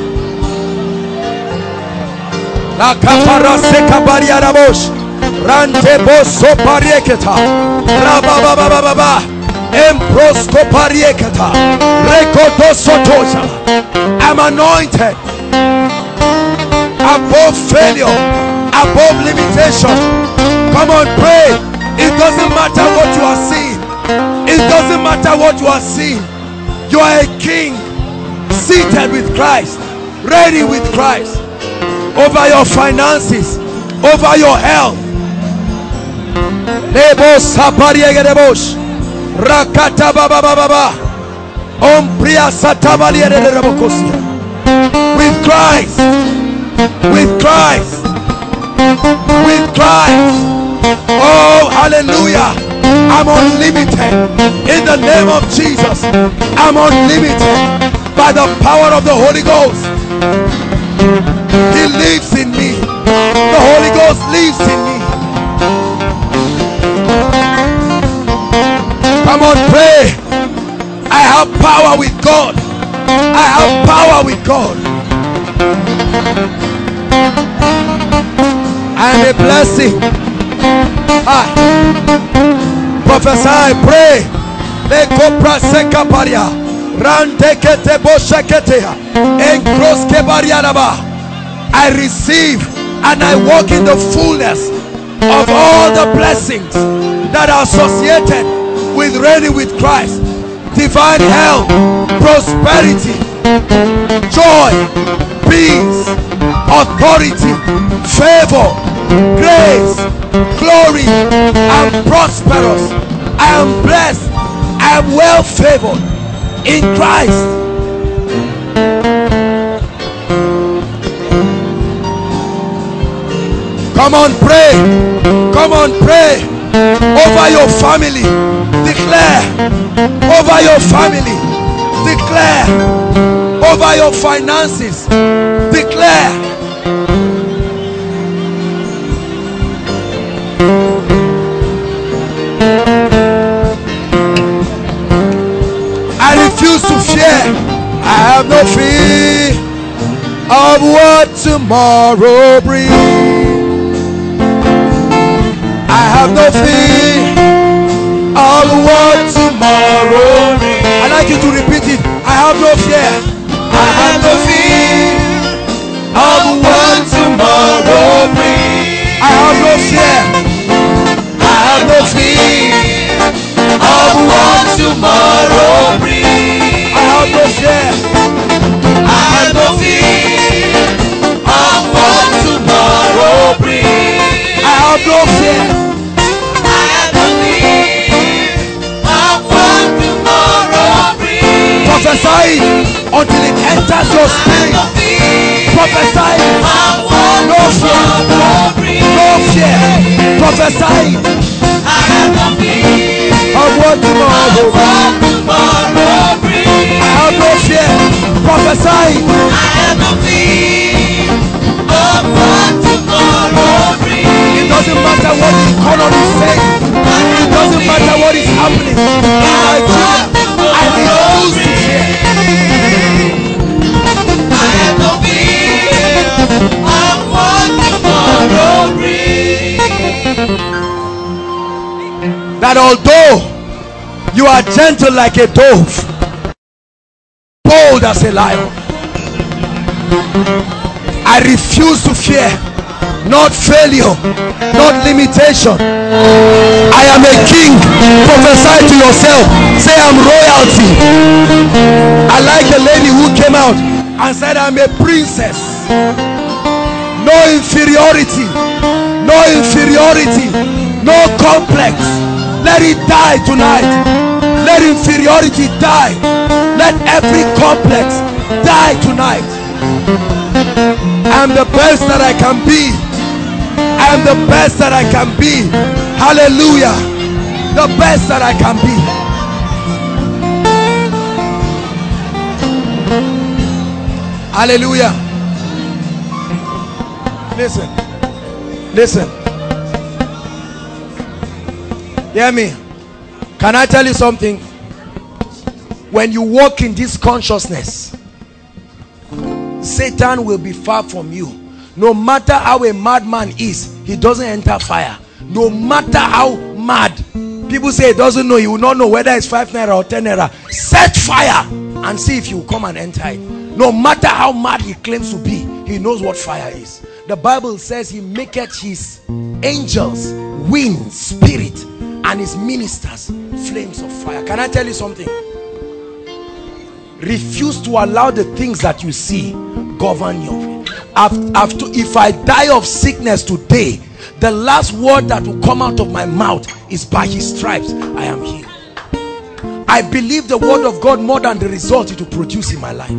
S3: La kapara seka bariara bosh. Rante boso parieketa. Rabababababa. Emprosko parieketa. Rekodosotoja. I'm anointed above failure, above limitation. Come on, pray. It doesn't matter what you are seeing. It doesn't matter what you are seeing. You are a king, seated with Christ, ready with Christ, over your finances, over your health. Rakata baba baba. Ompria satavalia de Rabocosia. With Christ, with Christ, with Christ. Oh, hallelujah. I'm unlimited in the name of Jesus. I'm unlimited by the power of the Holy Ghost. He lives in me. The Holy Ghost lives in me. Come on, pray. I have power with God. I have power with God. I am a blessing. Ah. Prophesy, pray. I receive and I walk in the fullness of all the blessings that are associated with reigning with Christ. Divine health, prosperity, joy, peace, authority, favor, grace, glory. I'm prosperous. I am blessed. I am well favored in Christ. Come on, pray. Come on, pray over your family. Declare over your family. Declare over your finances. Declare. I refuse to fear. I have no fear of what tomorrow brings. I have no fear of what tomorrow brings. I'd like you to repeat it. I have no fear. I have no fear of what tomorrow brings. I have no fear. I have no fear of what tomorrow brings. I have no fear. I have no fear of have no fear.
S4: I have no fear of what tomorrow brings.
S3: Prophesy it until it enters your spirit. Prophesy it. No fear. No fear. Prophesy it.
S4: I have no fear
S3: of what tomorrow
S4: of what tomorrow brings.
S3: I have no fear. Prophesy it.
S4: I have no fear of what tomorrow brings.
S3: It doesn't matter what the economy is saying. It doesn't matter what is happening in Nigeria. I refuse to fear.
S4: I have no fear of what tomorrow brings.
S3: That although you are gentle like a dove, bold as a lion, I refuse to fear. Not failure, not limitation. I am a king. Prophesy to yourself. Say I'm royalty. I like the lady who came out and said I'm a princess. No inferiority, no inferiority, no complex. Let it die tonight. Let inferiority die. Let every complex die tonight. I am the best that I can be. I am the best that I can be. Hallelujah. The best that I can be. Hallelujah. Listen. Listen. Hear me. Can I tell you something? When you walk in this consciousness, Satan will be far from you. No matter how a madman is, he doesn't enter fire. No matter how mad. People say he doesn't know. He will not know whether it's five naira or ten naira. Set fire and see if you come and enter it. No matter how mad he claims to be, he knows what fire is. The Bible says he maketh his angels wind, spirit, and his ministers flames of fire. Can I tell you something? Refuse to allow the things that you see govern you. After, if I die of sickness today, the last word that will come out of my mouth is by his stripes I am healed. I believe the word of God more than the result it will produce in my life.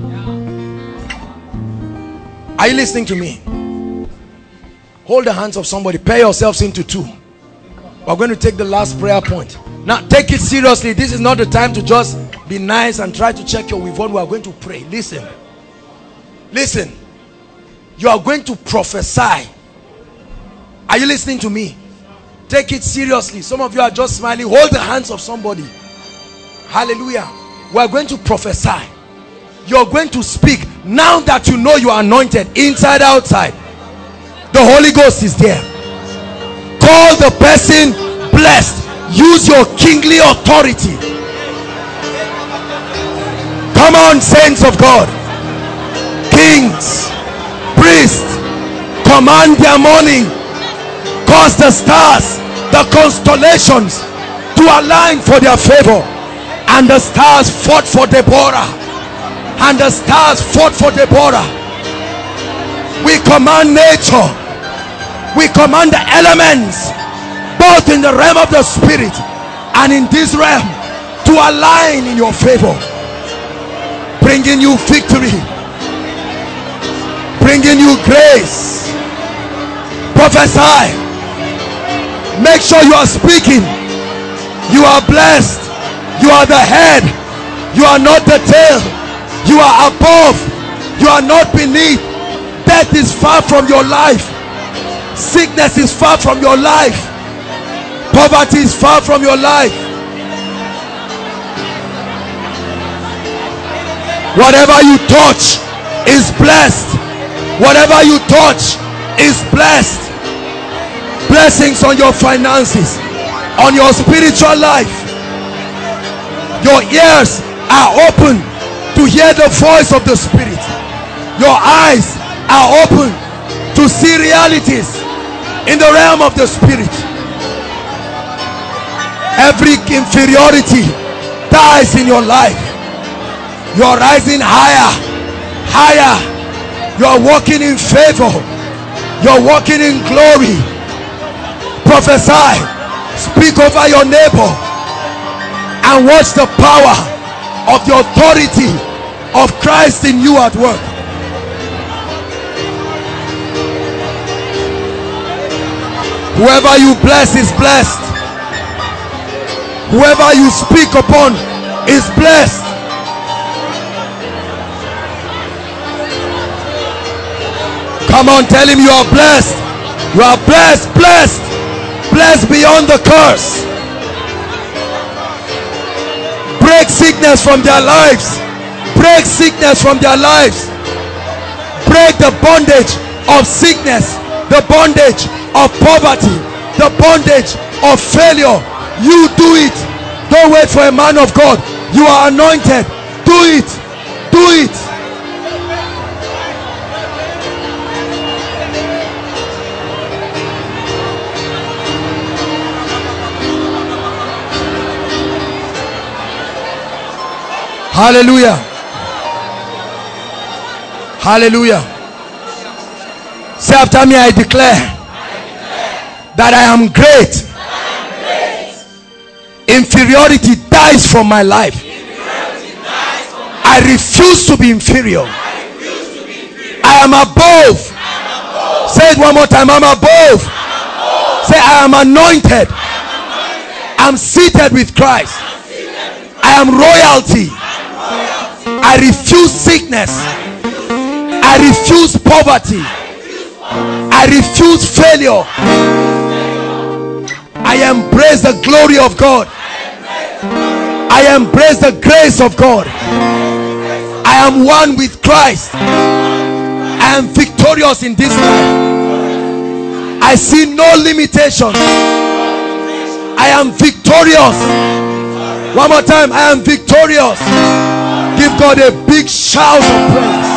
S3: Are you listening to me? Hold the hands of somebody. Pair yourselves into two. We're going to take the last prayer point. Now take it seriously. This is not the time to just be nice and try to check your weave on. We are going to pray. Listen. Listen. You are going to prophesy. Are you listening to me? Take it seriously. Some of you are just smiling. Hold the hands of somebody. Hallelujah. We are going to prophesy. You are going to speak. Now that you know you are anointed inside outside, the Holy Ghost is there. Call the person blessed. Use your kingly authority. Come on, saints of God, kings, priests, command their morning. Cause the stars, the constellations to align for their favor. And the stars fought for Deborah. And the stars fought for Deborah. We command nature. We command the elements, both in the realm of the spirit and in this realm, to align in your favor, bringing you victory, bringing you grace. Prophesy. Make sure you are speaking. You are blessed. You are the head. You are not the tail. You are above. You are not beneath. Death is far from your life. Sickness is far from your life. Poverty is far from your life. Whatever you touch is blessed. Whatever you touch is blessed. Blessings on your finances, on your spiritual life. Your ears are open to hear the voice of the Spirit. Your eyes are open to see realities in the realm of the Spirit. Every inferiority dies in your life. You are rising higher, higher. You are walking in favor. You are walking in glory. prophesy. Speak over your neighbor and watch the power of the authority of Christ in you at work. Whoever you bless is blessed. Whoever you speak upon is blessed. Come on, tell him you are blessed. You are blessed, blessed, blessed beyond the curse. Break sickness from their lives. Break sickness from their lives. Break the bondage of sickness, the bondage of poverty, the bondage of failure. You do it. Don't wait for a man of God. You are anointed. Do it. Do it. Hallelujah. Hallelujah. Say after me, I declare, that I am great. Inferiority dies from my life. I refuse to be inferior. I am above. Say it one more time. I'm above. Say, I am anointed. I'm seated with Christ. I am royalty. I refuse sickness. I refuse poverty. I refuse failure. I embrace the glory of God. I embrace the grace of God. I am one with Christ. I am victorious in this life. I see no limitations. I am victorious. One more time. I am victorious. Give God a big shout of praise.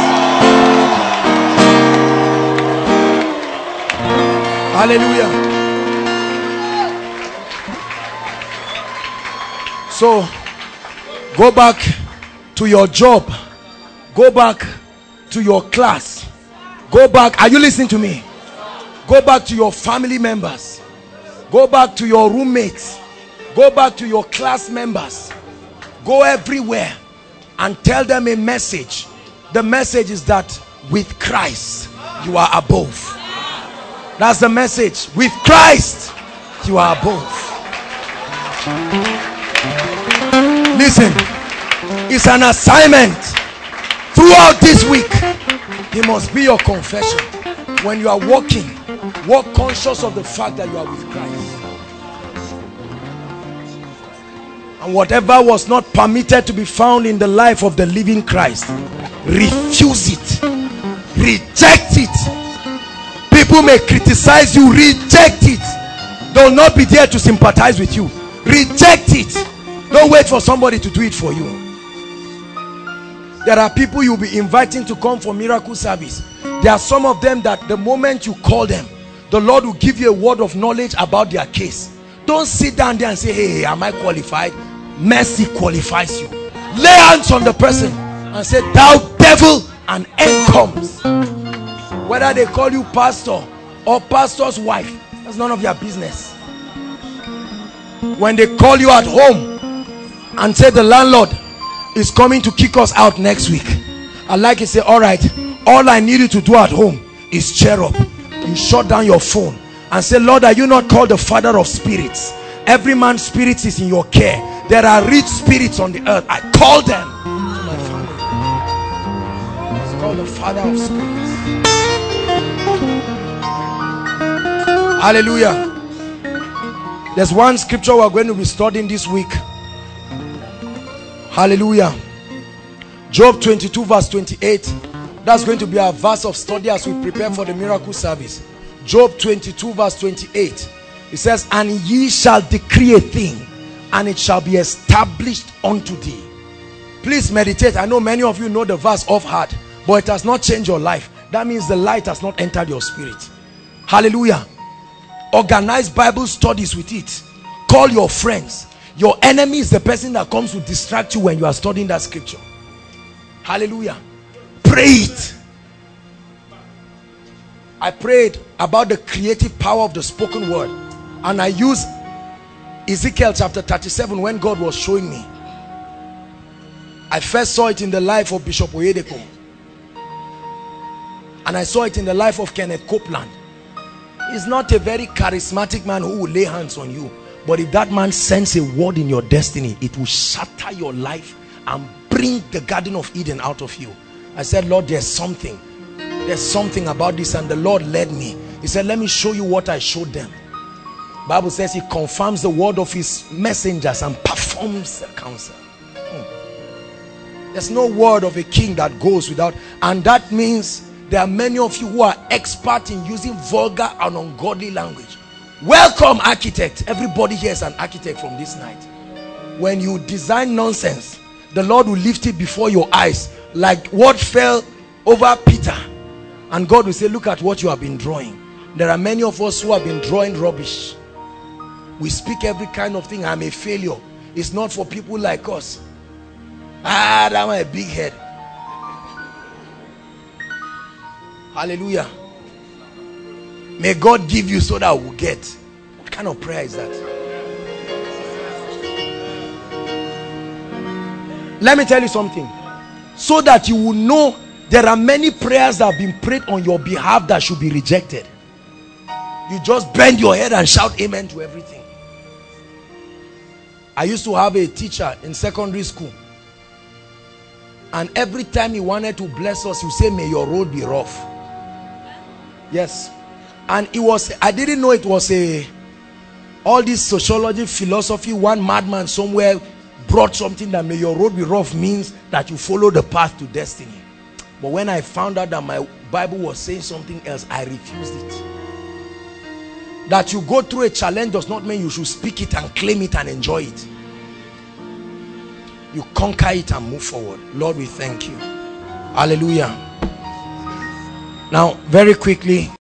S3: Hallelujah. So go back to your job. Go back to your class. Go back. Are you listening to me? Go back to your family members. Go back to your roommates. Go back to your class members. Go everywhere and tell them a message. The message is that with Christ you are above. That's the message. With Christ you are above. Listen, it's an assignment throughout this week. It must be your confession. When you are walking, walk conscious of the fact that you are with Christ. And whatever was not permitted to be found in the life of the living Christ, refuse it. Reject it. People may criticize you. Reject it. They will not be there to sympathize with you. Reject it. Don't wait for somebody to do it for you. There are people you'll be inviting to come for miracle service. There are some of them that the moment you call them, the Lord will give you a word of knowledge about their case. Don't sit down there and say, hey, am I qualified? Mercy qualifies you. Lay hands on the person and say, thou devil, and end comes. Whether they call you pastor or pastor's wife, that's none of your business. When they call you at home and say the landlord is coming to kick us out next week, I like to say, all right, all I need you to do at home is cheer up. You shut down your phone and say, Lord, are you not called the father of spirits? Every man's spirit is in your care. There are rich spirits on the earth. I call them to my family. It's called the father of spirits. Hallelujah. There's one scripture we're going to be studying this week. Hallelujah. Job twenty-two verse twenty-eight. That's going to be our verse of study as we prepare for the miracle service. Job twenty-two verse twenty-eight. It says, and ye shall decree a thing, and it shall be established unto thee. Please meditate. I know many of you know the verse off heart, but it has not changed your life. That means the light has not entered your spirit. Hallelujah. Organize Bible studies with it. Call your friends. Your enemy is the person that comes to distract you when you are studying that scripture. Hallelujah. Pray it. I prayed about the creative power of the spoken word. And I use Ezekiel chapter thirty-seven when God was showing me. I first saw it in the life of Bishop Oyedepo. And I saw it in the life of Kenneth Copeland. He's not a very charismatic man who will lay hands on you. But if that man sends a word in your destiny, it will shatter your life and bring the Garden of Eden out of you. I said, Lord, there's something. There's something about this. And the Lord led me. He said, let me show you what I showed them. Bible says he confirms the word of his messengers and performs the counsel. Hmm. There's no word of a king that goes without. And that means there are many of you who are expert in using vulgar and ungodly language. Welcome, architect. Everybody here is an architect from this night. When you design nonsense, the Lord will lift it before your eyes like what fell over Peter. And God will say, look at what you have been drawing. There are many of us who have been drawing rubbish. We speak every kind of thing. I'm a failure. It's not for people like us. Ah, that was a big head. Hallelujah. May God give you so that we'll get. What kind of prayer is that? Let me tell you something. So that you will know there are many prayers that have been prayed on your behalf that should be rejected. You just bend your head and shout amen to everything. I used to have a teacher in secondary school. And every time he wanted to bless us, he say, may your road be rough. Yes. And it was, I didn't know it was a, all this sociology, philosophy, one madman somewhere brought something that may your road be rough means that you follow the path to destiny. But when I found out that my Bible was saying something else, I refused it. That you go through a challenge does not mean you should speak it and claim it and enjoy it. You conquer it and move forward. Lord, we thank you. Hallelujah. Now, very quickly,